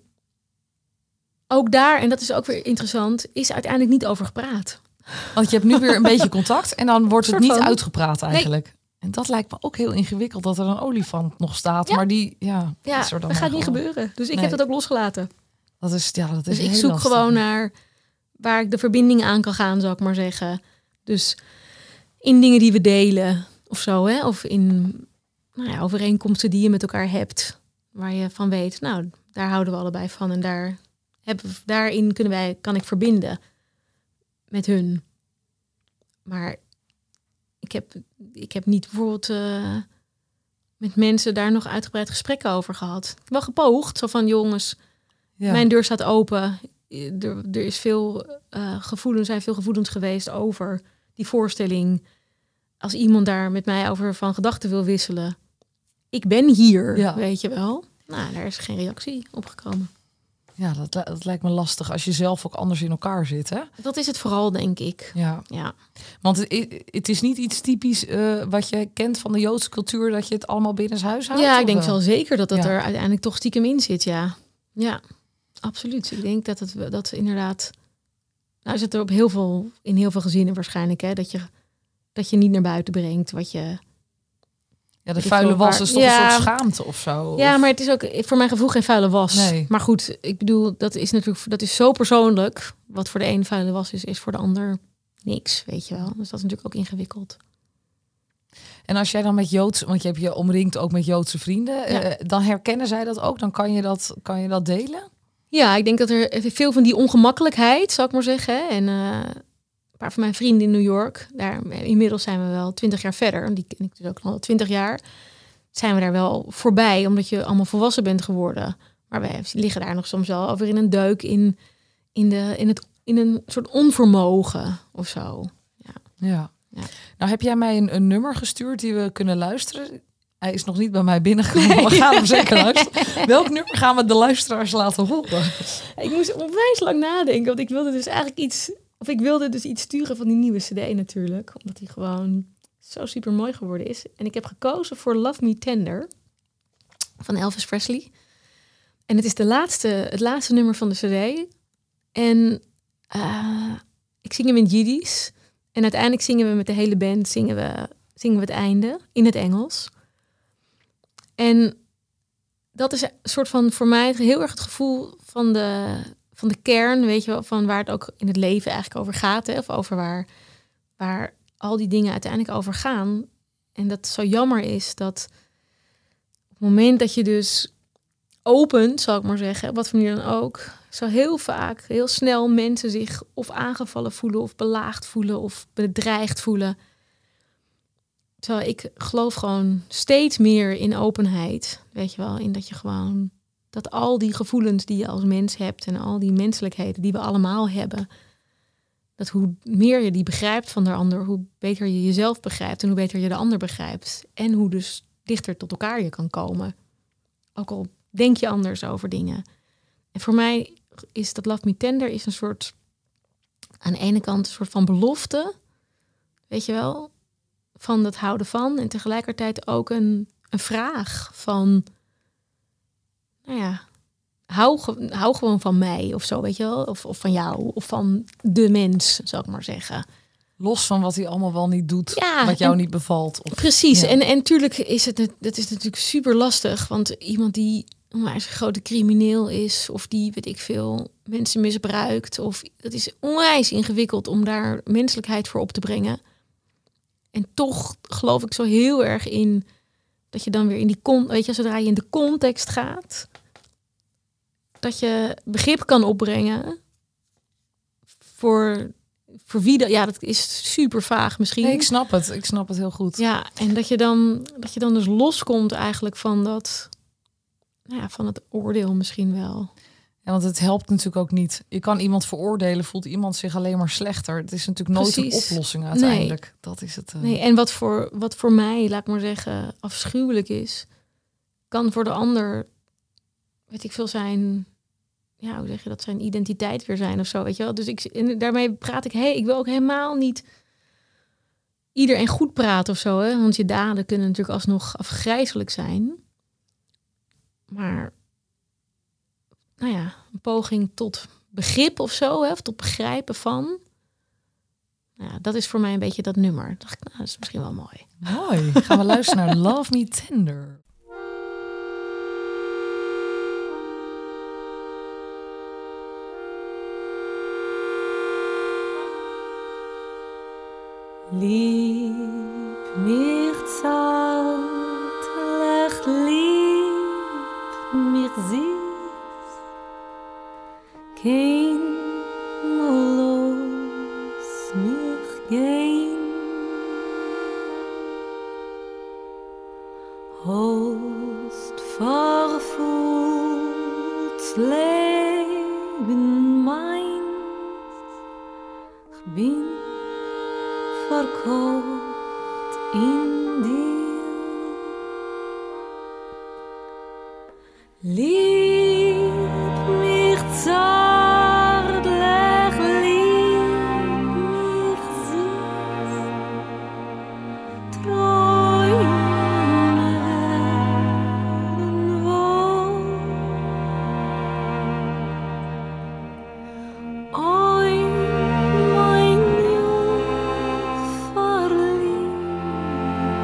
ook daar, en dat is ook weer interessant, is uiteindelijk niet over gepraat. Want je hebt nu weer een beetje contact en dan wordt het niet van... uitgepraat eigenlijk. Nee. En dat lijkt me ook heel ingewikkeld dat er een olifant nog staat. Ja. Maar die, ja, ja is er dan dat gaat niet gewoon... gebeuren. Dus ik nee. heb dat ook losgelaten. Dat is, ja, dat is dus ik heel zoek lastig. gewoon naar waar ik de verbinding aan kan gaan, zal ik maar zeggen. Dus in dingen die we delen of zo, hè? Of in nou ja, overeenkomsten die je met elkaar hebt. Waar je van weet, nou, daar houden we allebei van. En daar hebben we, daarin kunnen wij, kan ik verbinden met hun. Maar ik heb, ik heb niet bijvoorbeeld uh, met mensen daar nog uitgebreid gesprekken over gehad. Ik heb wel gepoogd, zo van jongens, ja. mijn deur staat open. Er, er is veel uh, gevoelens, zijn veel gevoelens geweest over die voorstelling. Als iemand daar met mij over van gedachten wil wisselen. Ik ben hier, ja. weet je wel. Nou, daar is geen reactie op gekomen. Ja, dat, dat lijkt me lastig als je zelf ook anders in elkaar zit, hè? Dat is het vooral, denk ik. Ja, ja. Want het, het is niet iets typisch uh, wat je kent van de Joodse cultuur, dat je het allemaal binnenshuis houdt? Ja, ik denk wel, wel zeker dat dat ja. er uiteindelijk toch stiekem in zit, ja. Ja, absoluut. Ik denk dat het dat inderdaad... Nou, zit er op heel veel, in heel veel gezinnen waarschijnlijk, hè, dat je, dat je niet naar buiten brengt wat je... Ja, de vuile was is toch ja, een soort schaamte of zo? Ja, of? maar het is ook voor mijn gevoel geen vuile was. Nee. Maar goed, ik bedoel, dat is natuurlijk dat is zo persoonlijk. Wat voor de een vuile was is, is voor de ander niks, weet je wel. Dus dat is natuurlijk ook ingewikkeld. En als jij dan met Joods, want je hebt je omringd ook met Joodse vrienden, ja. uh, dan herkennen zij dat ook? Dan kan je dat, kan je dat delen? Ja, ik denk dat er veel van die ongemakkelijkheid, zal ik maar zeggen. Hè, en uh, een paar van mijn vrienden in New York, daar inmiddels zijn we wel twintig jaar verder. Die ken ik dus ook al twintig jaar. Zijn we daar wel voorbij, omdat je allemaal volwassen bent geworden. Maar wij liggen daar nog soms wel over in een deuk in, in, de, in, het, in een soort onvermogen of zo. Ja. Ja. Ja. Nou, heb jij mij een, een nummer gestuurd die we kunnen luisteren? Hij is nog niet bij mij binnengekomen, nee. Maar we gaan hem zeker luisteren. Welk nummer gaan we de luisteraars laten horen? Ik moest onwijs lang nadenken, want ik wilde dus eigenlijk iets... Of ik wilde dus iets sturen van die nieuwe cd natuurlijk. Omdat die gewoon zo super mooi geworden is. En ik heb gekozen voor Love Me Tender van Elvis Presley. En het is de laatste, het laatste nummer van de cd. En uh, ik zing hem in Jiddisch. En uiteindelijk zingen we met de hele band zingen we, zingen we het einde in het Engels. En dat is een soort van voor mij heel erg het gevoel van de, van de kern, weet je wel, van waar het ook in het leven eigenlijk over gaat. Hè? Of over waar, waar al die dingen uiteindelijk over gaan. En dat het zo jammer is dat op het moment dat je dus opent, zal ik maar zeggen, op wat voor manier dan ook, zo heel vaak, heel snel mensen zich of aangevallen voelen of belaagd voelen of bedreigd voelen. Terwijl ik geloof gewoon steeds meer in openheid, weet je wel, in dat je gewoon, dat al die gevoelens die je als mens hebt en al die menselijkheden die we allemaal hebben, dat hoe meer je die begrijpt van de ander, hoe beter je jezelf begrijpt en hoe beter je de ander begrijpt. En hoe dus dichter tot elkaar je kan komen. Ook al denk je anders over dingen. En voor mij is dat Love Me Tender is een soort, aan de ene kant een soort van belofte, weet je wel, van dat houden van. En tegelijkertijd ook een, een vraag van, nou ja, hou, hou gewoon van mij of zo, weet je wel. Of, of van jou, of van de mens, zou ik maar zeggen. Los van wat hij allemaal wel niet doet, ja, wat jou en, niet bevalt. Of, precies, ja. en, en tuurlijk is het, dat is natuurlijk super lastig. Want iemand die maar een grote crimineel is, of die, weet ik veel, mensen misbruikt, of dat is onwijs ingewikkeld om daar menselijkheid voor op te brengen. En toch geloof ik zo heel erg in dat je dan weer in die con, weet je, zodra je in de context gaat, dat je begrip kan opbrengen voor, voor wie dat, ja, dat is super vaag misschien. Nee, ik snap het, ik snap het heel goed. Ja, en dat je dan, dat je dan dus loskomt eigenlijk van dat, nou ja, van het oordeel misschien wel. Ja, want het helpt natuurlijk ook niet. Je kan iemand veroordelen, voelt iemand zich alleen maar slechter. Het is natuurlijk nooit Precies. een oplossing uiteindelijk. Nee. Dat is het. Uh... Nee, en wat voor, wat voor mij, laat ik maar zeggen, afschuwelijk is, kan voor de ander, weet ik veel, zijn, ja, hoe zeg je dat, zijn identiteit weer zijn of zo, weet je wel. Dus ik, en daarmee praat ik, hey, ik wil ook helemaal niet iedereen goed praten of zo, hè. Want je daden kunnen natuurlijk alsnog afgrijzelijk zijn. Maar nou ja, een poging tot begrip of zo, hè, of tot begrijpen van. Nou ja, dat is voor mij een beetje dat nummer. Dacht ik, nou, dat is misschien wel mooi. Mooi. Gaan we luisteren naar Love Me Tender. Lieb mir zart, lech lieb mir süß, kein Molos mich gehen. Host verfuhrt Leben meins, ich bin verkocht in dir. Lieb mich zärtlich, lieb mich süß, träumen werden wohl. Oi, mein Jungferlieb,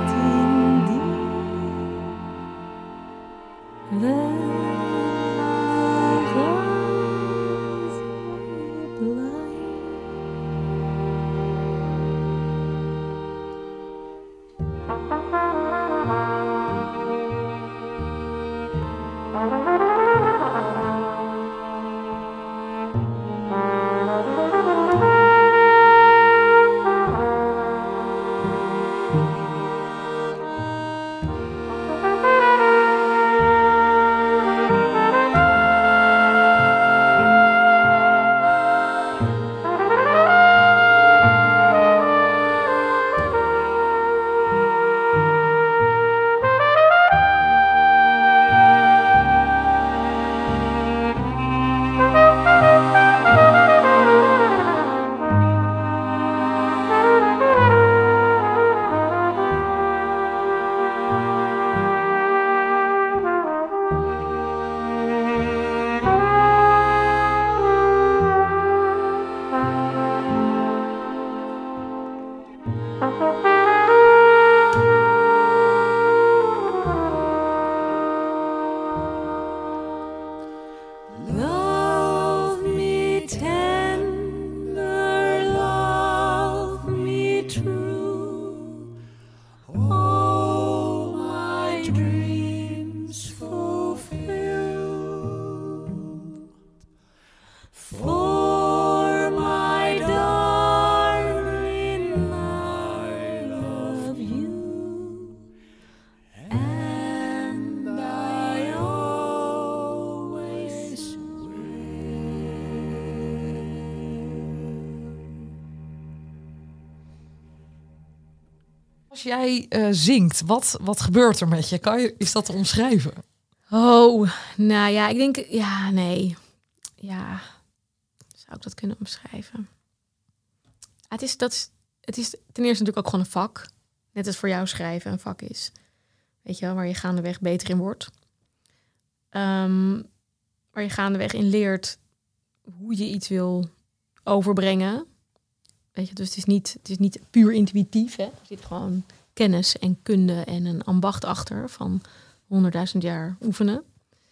als jij uh, zingt, wat, wat gebeurt er met je? Kan je? Is dat te omschrijven? Oh, nou ja, ik denk... Ja, nee. Ja, zou ik dat kunnen omschrijven? Het is, dat is, het is ten eerste natuurlijk ook gewoon een vak. Net als voor jou schrijven een vak is. Weet je wel, waar je gaandeweg beter in wordt. Um, waar je gaandeweg in leert hoe je iets wil overbrengen. Weet je, dus het is niet, het is niet puur intuïtief. Hè? Er zit gewoon kennis en kunde en een ambacht achter van honderdduizend jaar oefenen.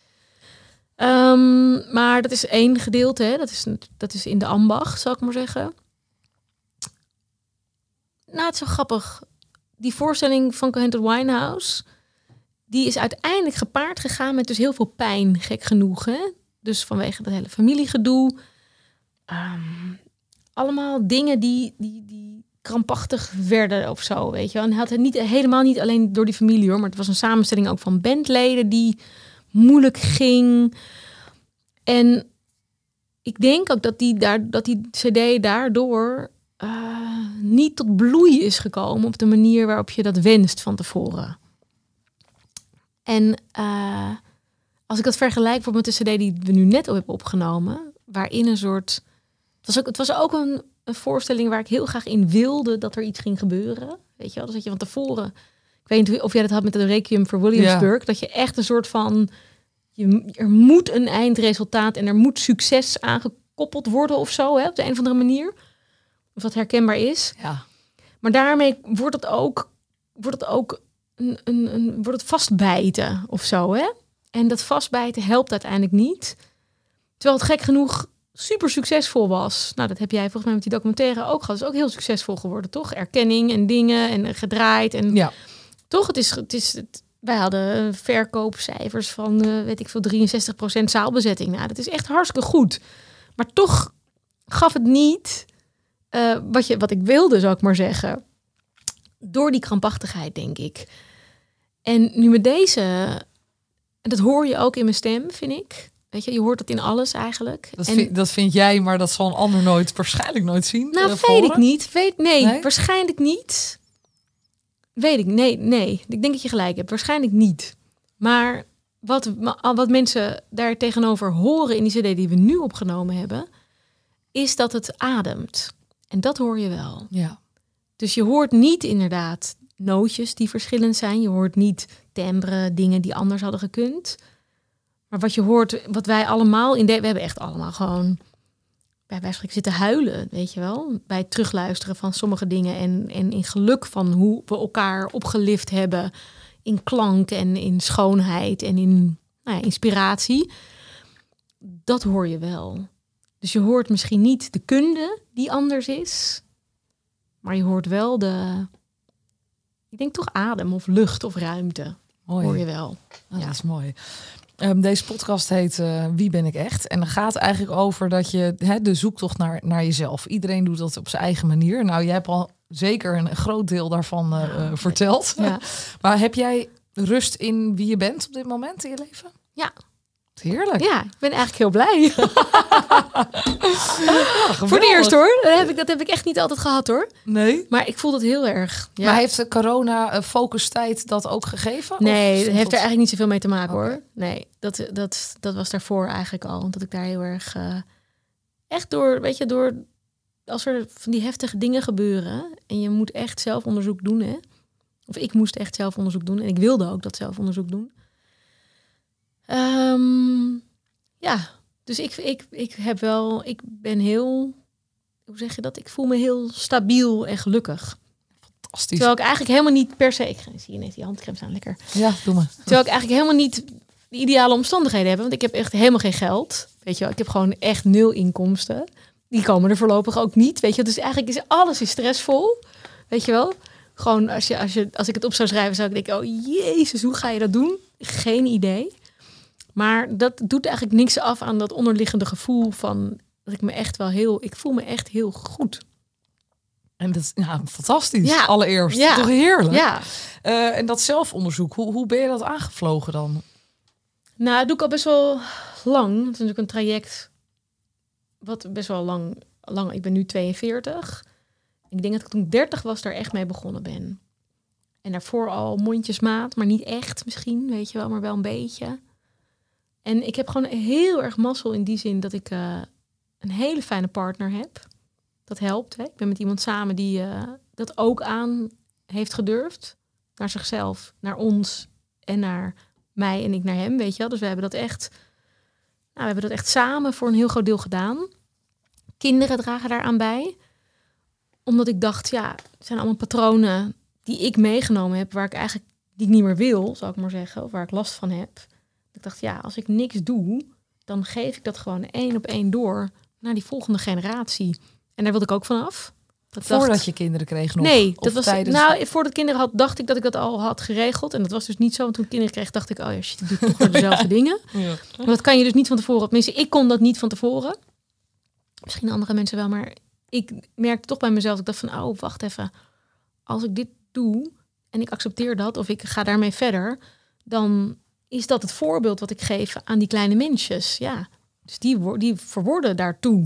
Um, maar dat is één gedeelte. Hè? Dat is, dat is in de ambacht, zal ik maar zeggen. Nou, het is zo grappig. Die voorstelling van Cohented Winehouse, die is uiteindelijk gepaard gegaan met dus heel veel pijn, gek genoeg. Hè? Dus vanwege dat hele familiegedoe. Um, allemaal dingen die, die, die krampachtig werden of zo, weet je wel. En hij had het niet, helemaal niet alleen door die familie, hoor. Maar het was een samenstelling ook van bandleden die moeilijk ging. En ik denk ook dat die, daar, dat die cd daardoor uh, niet tot bloei is gekomen op de manier waarop je dat wenst van tevoren. En uh, als ik dat vergelijk bijvoorbeeld met de cd die we nu net op hebben opgenomen, waarin een soort... Het was ook, het was ook een, een voorstelling waar ik heel graag in wilde dat er iets ging gebeuren. Weet je wel, dus dat je van tevoren... Ik weet niet of jij dat had met de Requiem voor Williamsburg. Ja. Dat je echt een soort van... Je, er moet een eindresultaat en er moet succes aangekoppeld worden of zo. Hè, op de een of andere manier. Of dat herkenbaar is. Ja. Maar daarmee wordt het ook... Wordt het ook een, een, een, wordt het vastbijten of zo. Hè? En dat vastbijten helpt uiteindelijk niet. Terwijl het gek genoeg... super succesvol was. Nou, dat heb jij volgens mij met die documentaire ook gehad. Het is ook heel succesvol geworden, toch? Erkenning en dingen en gedraaid. En ja. Toch, het is, het is het, wij hadden verkoopcijfers van, uh, weet ik veel, drieënzestig procent zaalbezetting. Nou, dat is echt hartstikke goed. Maar toch gaf het niet uh, wat, je, wat ik wilde, zou ik maar zeggen. Door die krampachtigheid, denk ik. En nu met deze, en dat hoor je ook in mijn stem, vind ik. Weet je, je hoort het in alles eigenlijk. Dat, en, vind, dat vind jij, maar dat zal een ander nooit, waarschijnlijk nooit zien. Nou, uh, weet ik niet. Weet, nee, nee, waarschijnlijk niet. Weet ik, nee, nee. Ik denk dat je gelijk hebt. Waarschijnlijk niet. Maar wat, wat mensen daar tegenover horen in die cd die we nu opgenomen hebben, is dat het ademt. En dat hoor je wel. Ja. Dus je hoort niet inderdaad nootjes die verschillend zijn. Je hoort niet timbre, dingen die anders hadden gekund. Maar wat je hoort, wat wij allemaal in de... We hebben echt allemaal gewoon bij wijze van zitten huilen, weet je wel. Bij het terugluisteren van sommige dingen. En, en in geluk van hoe we elkaar opgelift hebben. In klank en in schoonheid en in nou ja, inspiratie. Dat hoor je wel. Dus je hoort misschien niet de kunde die anders is. Maar je hoort wel de... Ik denk toch adem of lucht of ruimte. Mooi. Hoor je wel. Oh, ja. Dat is mooi. Um, deze podcast heet uh, Wie ben ik echt? En dan gaat eigenlijk over dat je hè, de zoektocht naar, naar jezelf. Iedereen doet dat op zijn eigen manier. Nou, jij hebt al zeker een groot deel daarvan uh, uh, verteld. Ja. Maar heb jij rust in wie je bent op dit moment in je leven? Ja. Heerlijk. Ja, ik ben eigenlijk heel blij. Ja, voor het eerst hoor. Dat heb, ik, dat heb ik echt niet altijd gehad hoor. Nee. Maar ik voel dat heel erg. Ja. Maar heeft de corona uh, focustijd dat ook gegeven? Nee, dat heeft dat... er eigenlijk niet zoveel mee te maken okay. hoor. Nee, dat, dat, dat was daarvoor eigenlijk al. Dat ik daar heel erg... Uh, echt door, weet je, door... Als er van die heftige dingen gebeuren... en je moet echt zelfonderzoek doen, hè. Of ik moest echt zelfonderzoek doen. En ik wilde ook dat zelfonderzoek doen. Um, ja, dus ik, ik, ik heb wel... Ik ben heel... Hoe zeg je dat? Ik voel me heel stabiel en gelukkig. Fantastisch. Terwijl ik eigenlijk helemaal niet per se... Ik zie je net die handcrème staan, lekker. Ja, doe maar. Terwijl ik eigenlijk helemaal niet de ideale omstandigheden heb. Want ik heb echt helemaal geen geld. Weet je wel, ik heb gewoon echt nul inkomsten. Die komen er voorlopig ook niet. Weet je, dus eigenlijk is alles is stressvol. Weet je wel? Gewoon als, je, als, je, als ik het op zou schrijven, zou ik denken... Oh jezus, hoe ga je dat doen? Geen idee. Maar dat doet eigenlijk niks af aan dat onderliggende gevoel van... dat ik me echt wel heel... Ik voel me echt heel goed. En dat is ja, fantastisch. Ja. Allereerst. Ja. Toch heerlijk. Ja. Uh, en dat zelfonderzoek, hoe, hoe ben je dat aangevlogen dan? Nou, dat doe ik al best wel lang. Het is natuurlijk een traject wat best wel lang... lang ik ben nu tweeënveertig. Ik denk dat ik toen ik dertig was daar echt mee begonnen ben. En daarvoor al mondjesmaat, maar niet echt misschien, weet je wel, maar wel een beetje. En ik heb gewoon heel erg mazzel in die zin dat ik uh, een hele fijne partner heb. Dat helpt. Hè? Ik ben met iemand samen die uh, dat ook aan heeft gedurfd. Naar zichzelf, naar ons en naar mij en ik naar hem, weet je wel. Dus we hebben dat echt, nou, we hebben dat echt samen voor een heel groot deel gedaan. Kinderen dragen daaraan bij. Omdat ik dacht, ja, het zijn allemaal patronen die ik meegenomen heb, waar ik eigenlijk die ik niet meer wil, zou ik maar zeggen, of waar ik last van heb. Ik dacht, ja, als ik niks doe, dan geef ik dat gewoon één op één door naar die volgende generatie. En daar wilde ik ook vanaf. Dat Voordat dacht, je kinderen kreeg nog? nee, of dat was tijdens... nou voordat ik kinderen had, dacht ik dat ik dat al had geregeld. En dat was dus niet zo. Want toen ik kinderen kreeg, dacht ik, oh ja, shit, ik doe toch weer dezelfde dingen. Ja. Maar dat kan je dus niet van tevoren. Tenminste, ik kon dat niet van tevoren. Misschien andere mensen wel, maar ik merkte toch bij mezelf. Ik dacht van, oh, wacht even. Als ik dit doe en ik accepteer dat, of ik ga daarmee verder, dan is dat het voorbeeld wat ik geef aan die kleine mensjes. Ja, dus die, wo- die verworden daartoe.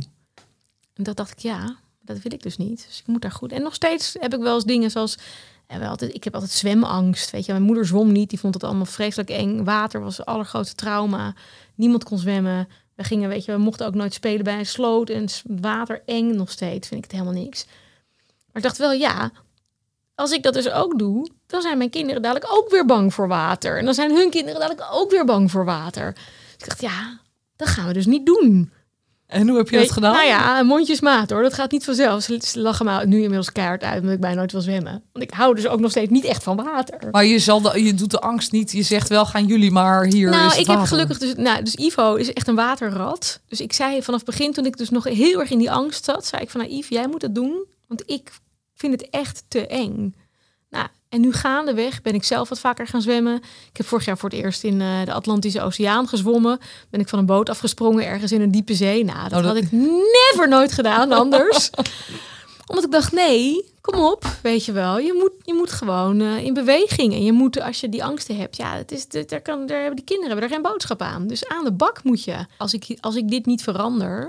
En dat dacht ik, ja, dat wil ik dus niet. Dus ik moet daar goed. En nog steeds heb ik wel eens dingen zoals, en wel altijd, ik heb altijd zwemangst. Weet je, mijn moeder zwom niet. Die vond het allemaal vreselijk eng. Water was het allergrootste trauma. Niemand kon zwemmen. We gingen, weet je, we mochten ook nooit spelen bij een sloot en water eng nog steeds. Vind ik het helemaal niks. Maar ik dacht wel, ja, als ik dat dus ook doe, dan zijn mijn kinderen dadelijk ook weer bang voor water. En dan zijn hun kinderen dadelijk ook weer bang voor water. Dus ik dacht, ja, dat gaan we dus niet doen. En hoe heb je Weet- dat gedaan? Nou ja, mondjesmaat hoor. Dat gaat niet vanzelf. Ze lachen me nu inmiddels keihard uit, omdat ik bijna nooit wil zwemmen. Want ik hou dus ook nog steeds niet echt van water. Maar je, zal de, je doet de angst niet. Je zegt wel, gaan jullie maar hier Nou, is het ik heb water. gelukkig dus, nou, dus Ivo is echt een waterrat. Dus ik zei vanaf het begin, toen ik dus nog heel erg in die angst zat, zei ik van, nou, Yves, jij moet het doen, want ik vind het echt te eng. Nou, en nu gaandeweg ben ik zelf wat vaker gaan zwemmen. Ik heb vorig jaar voor het eerst in uh, de Atlantische Oceaan gezwommen. Ben ik van een boot afgesprongen ergens in een diepe zee. Nou, dat, Oh, dat- had ik never nooit gedaan anders. Omdat ik dacht, nee, kom op, weet je wel. Je moet, je moet gewoon uh, in beweging. En je moet, als je die angsten hebt, ja, het is, daar, kan, daar hebben die kinderen hebben er geen boodschap aan. Dus aan de bak moet je. Als ik, als ik dit niet verander,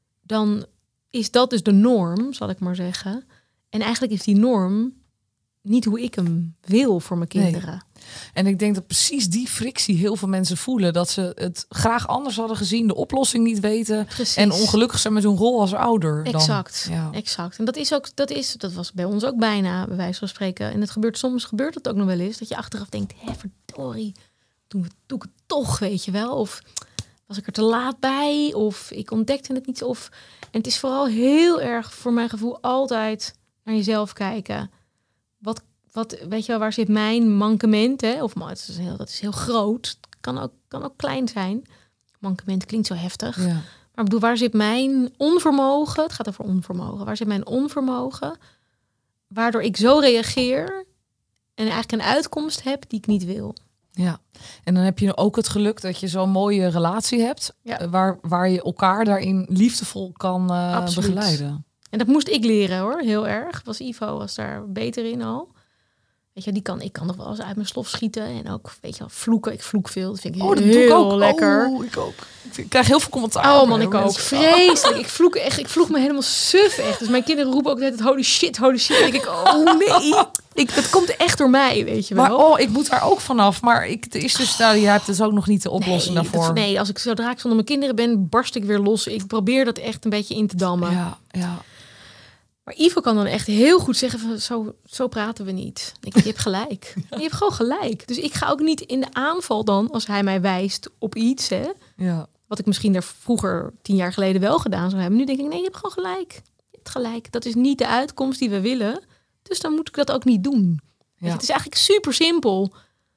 dan is dat dus de norm, zal ik maar zeggen. En eigenlijk is die norm niet hoe ik hem wil voor mijn kinderen. En ik denk dat precies die frictie heel veel mensen voelen. Dat ze het graag anders hadden gezien, de oplossing niet weten. Precies. En ongelukkig zijn met hun rol als ouder. Dan. Exact, Ja. exact. En dat is ook, dat is, dat was bij ons ook bijna, bij wijze van spreken. En het gebeurt soms, gebeurt het ook nog wel eens, dat je achteraf denkt, hé, verdorie, doe, doe ik het toch, weet je wel? Of was ik er te laat bij? Of ik ontdekte het niet? Of, en het is vooral heel erg, voor mijn gevoel, altijd naar jezelf kijken. Wat, wat, weet je wel, waar zit mijn mankement? Hè? Of maar het is heel, dat is heel groot. Het kan ook, kan ook klein zijn. Mankement klinkt zo heftig. Ja. Maar ik bedoel, waar zit mijn onvermogen? Het gaat over onvermogen. Waar zit mijn onvermogen? Waardoor ik zo reageer en eigenlijk een uitkomst heb die ik niet wil. Ja, en dan heb je ook het geluk dat je zo'n mooie relatie hebt. Ja. eh, Waar, waar je elkaar daarin liefdevol kan eh, Absoluut. begeleiden. En dat moest ik leren hoor, heel erg. Was Ivo was daar beter in al. Weet je, die kan, ik kan nog wel eens uit mijn slof schieten. En ook, weet je wel, vloeken. Ik vloek veel. Dat vind ik Oh, dat heel doe ik ook. lekker. Oh, ik ook. Ik krijg heel veel commentaar. Oh man, ik ook. Mensen- Vreselijk. Ik vloek echt. Ik vloek me helemaal suf echt. Dus mijn kinderen roepen ook net holy shit, holy shit. En denk ik, oh nee. Ik, dat komt echt door mij, weet je wel. Maar oh, ik moet daar ook vanaf. Maar ik, er is dus, nou, jij hebt dus ook nog niet de oplossing nee, daarvoor. dat- nee, als ik zodra ik zonder mijn kinderen ben, barst ik weer los. Ik probeer dat echt een beetje in te dammen. Ja, ja. Maar Ivo kan dan echt heel goed zeggen van zo, zo praten we niet. Ik, je hebt gelijk. Je hebt gewoon gelijk. Dus ik ga ook niet in de aanval dan als hij mij wijst op iets. Hè, ja. wat ik misschien daar vroeger tien jaar geleden wel gedaan zou hebben. Nu denk ik, nee, je hebt gewoon gelijk. Je hebt gelijk. Dat is niet de uitkomst die we willen. Dus dan moet ik dat ook niet doen. Weet je, Ja. het is eigenlijk super simpel.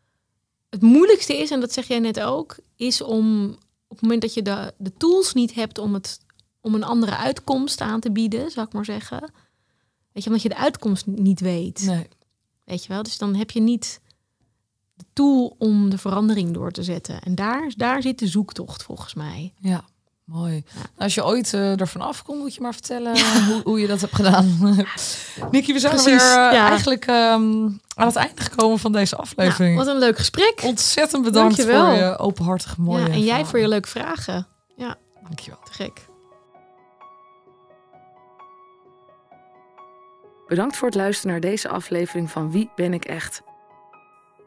Het moeilijkste is, en dat zeg jij net ook, is om op het moment dat je de, de tools niet hebt om, het, om een andere uitkomst aan te bieden, zou ik maar zeggen. Weet je, omdat je de uitkomst niet weet. Nee. Weet je wel? Dus dan heb je niet de tool om de verandering door te zetten. En daar, daar zit de zoektocht volgens mij. Ja, mooi. Als je ooit uh, ervan afkomt, moet je maar vertellen uh, hoe, hoe je dat hebt gedaan. Nikki, we zijn Precies, weer uh, ja. eigenlijk um, aan het einde gekomen van deze aflevering. Nou, wat een leuk gesprek. Ontzettend bedankt Dankjewel. voor je openhartig mooie Ja, en jij verhaal. voor je leuke vragen. Ja, Dankjewel. te gek. Bedankt voor het luisteren naar deze aflevering van Wie ben ik echt?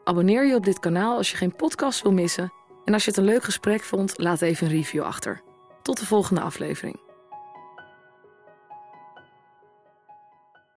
Abonneer je op dit kanaal als je geen podcast wil missen. En als je het een leuk gesprek vond, laat even een review achter. Tot de volgende aflevering.